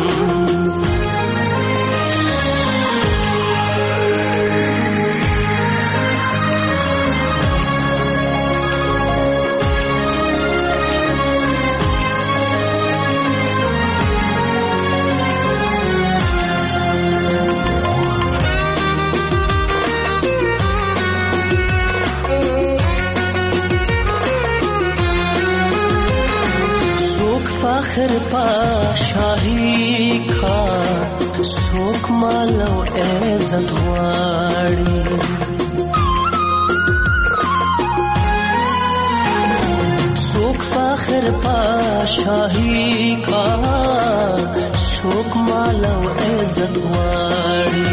فخر پاشاہی کا سوک مالو عزت واڑی سوک فخر پاشاہی کا سوک مالو عزت واڑی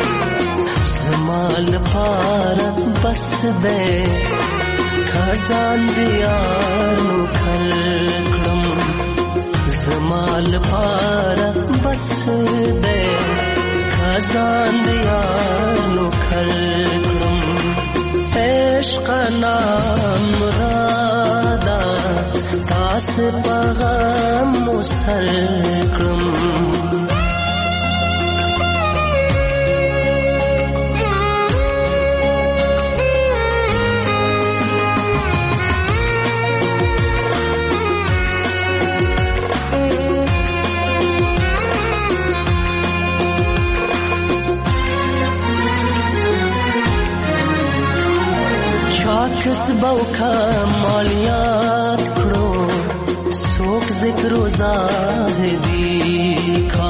زمال پارت بس دے خزان دیانو کھلکم زمال پارت بس دے خزان دیانو کھلکم عشق نام مرادا تاس پیغام مسلکم کسبو کا مالیات کھڑو سوک ذکر و زاہدی کا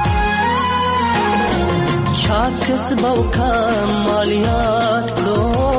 کسبو کا مالیات کھڑو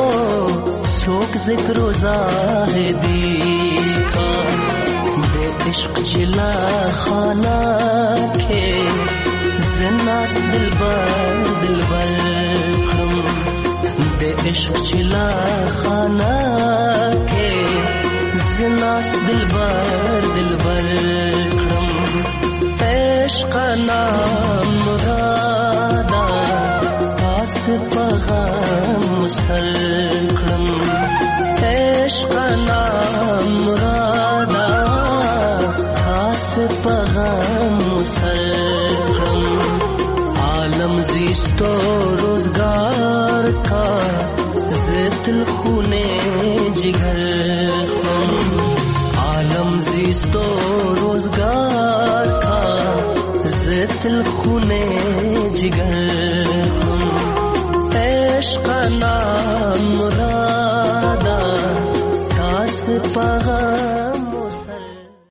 ذکر و زاہدی کا دے عشق چلا خانہ کے زناس دلبر کرم دے عشق چلا خانہ کے زناس دلبر کرم عشق نام مرادا پاس پیغام مسل کرم عشق نام مرادا پاس پیغام مسل کرم عالم زیست و روزگار کا زیت الخونے جگر خم عالم زیست و روزگار کا زیت الخونے جگر خم عشق نام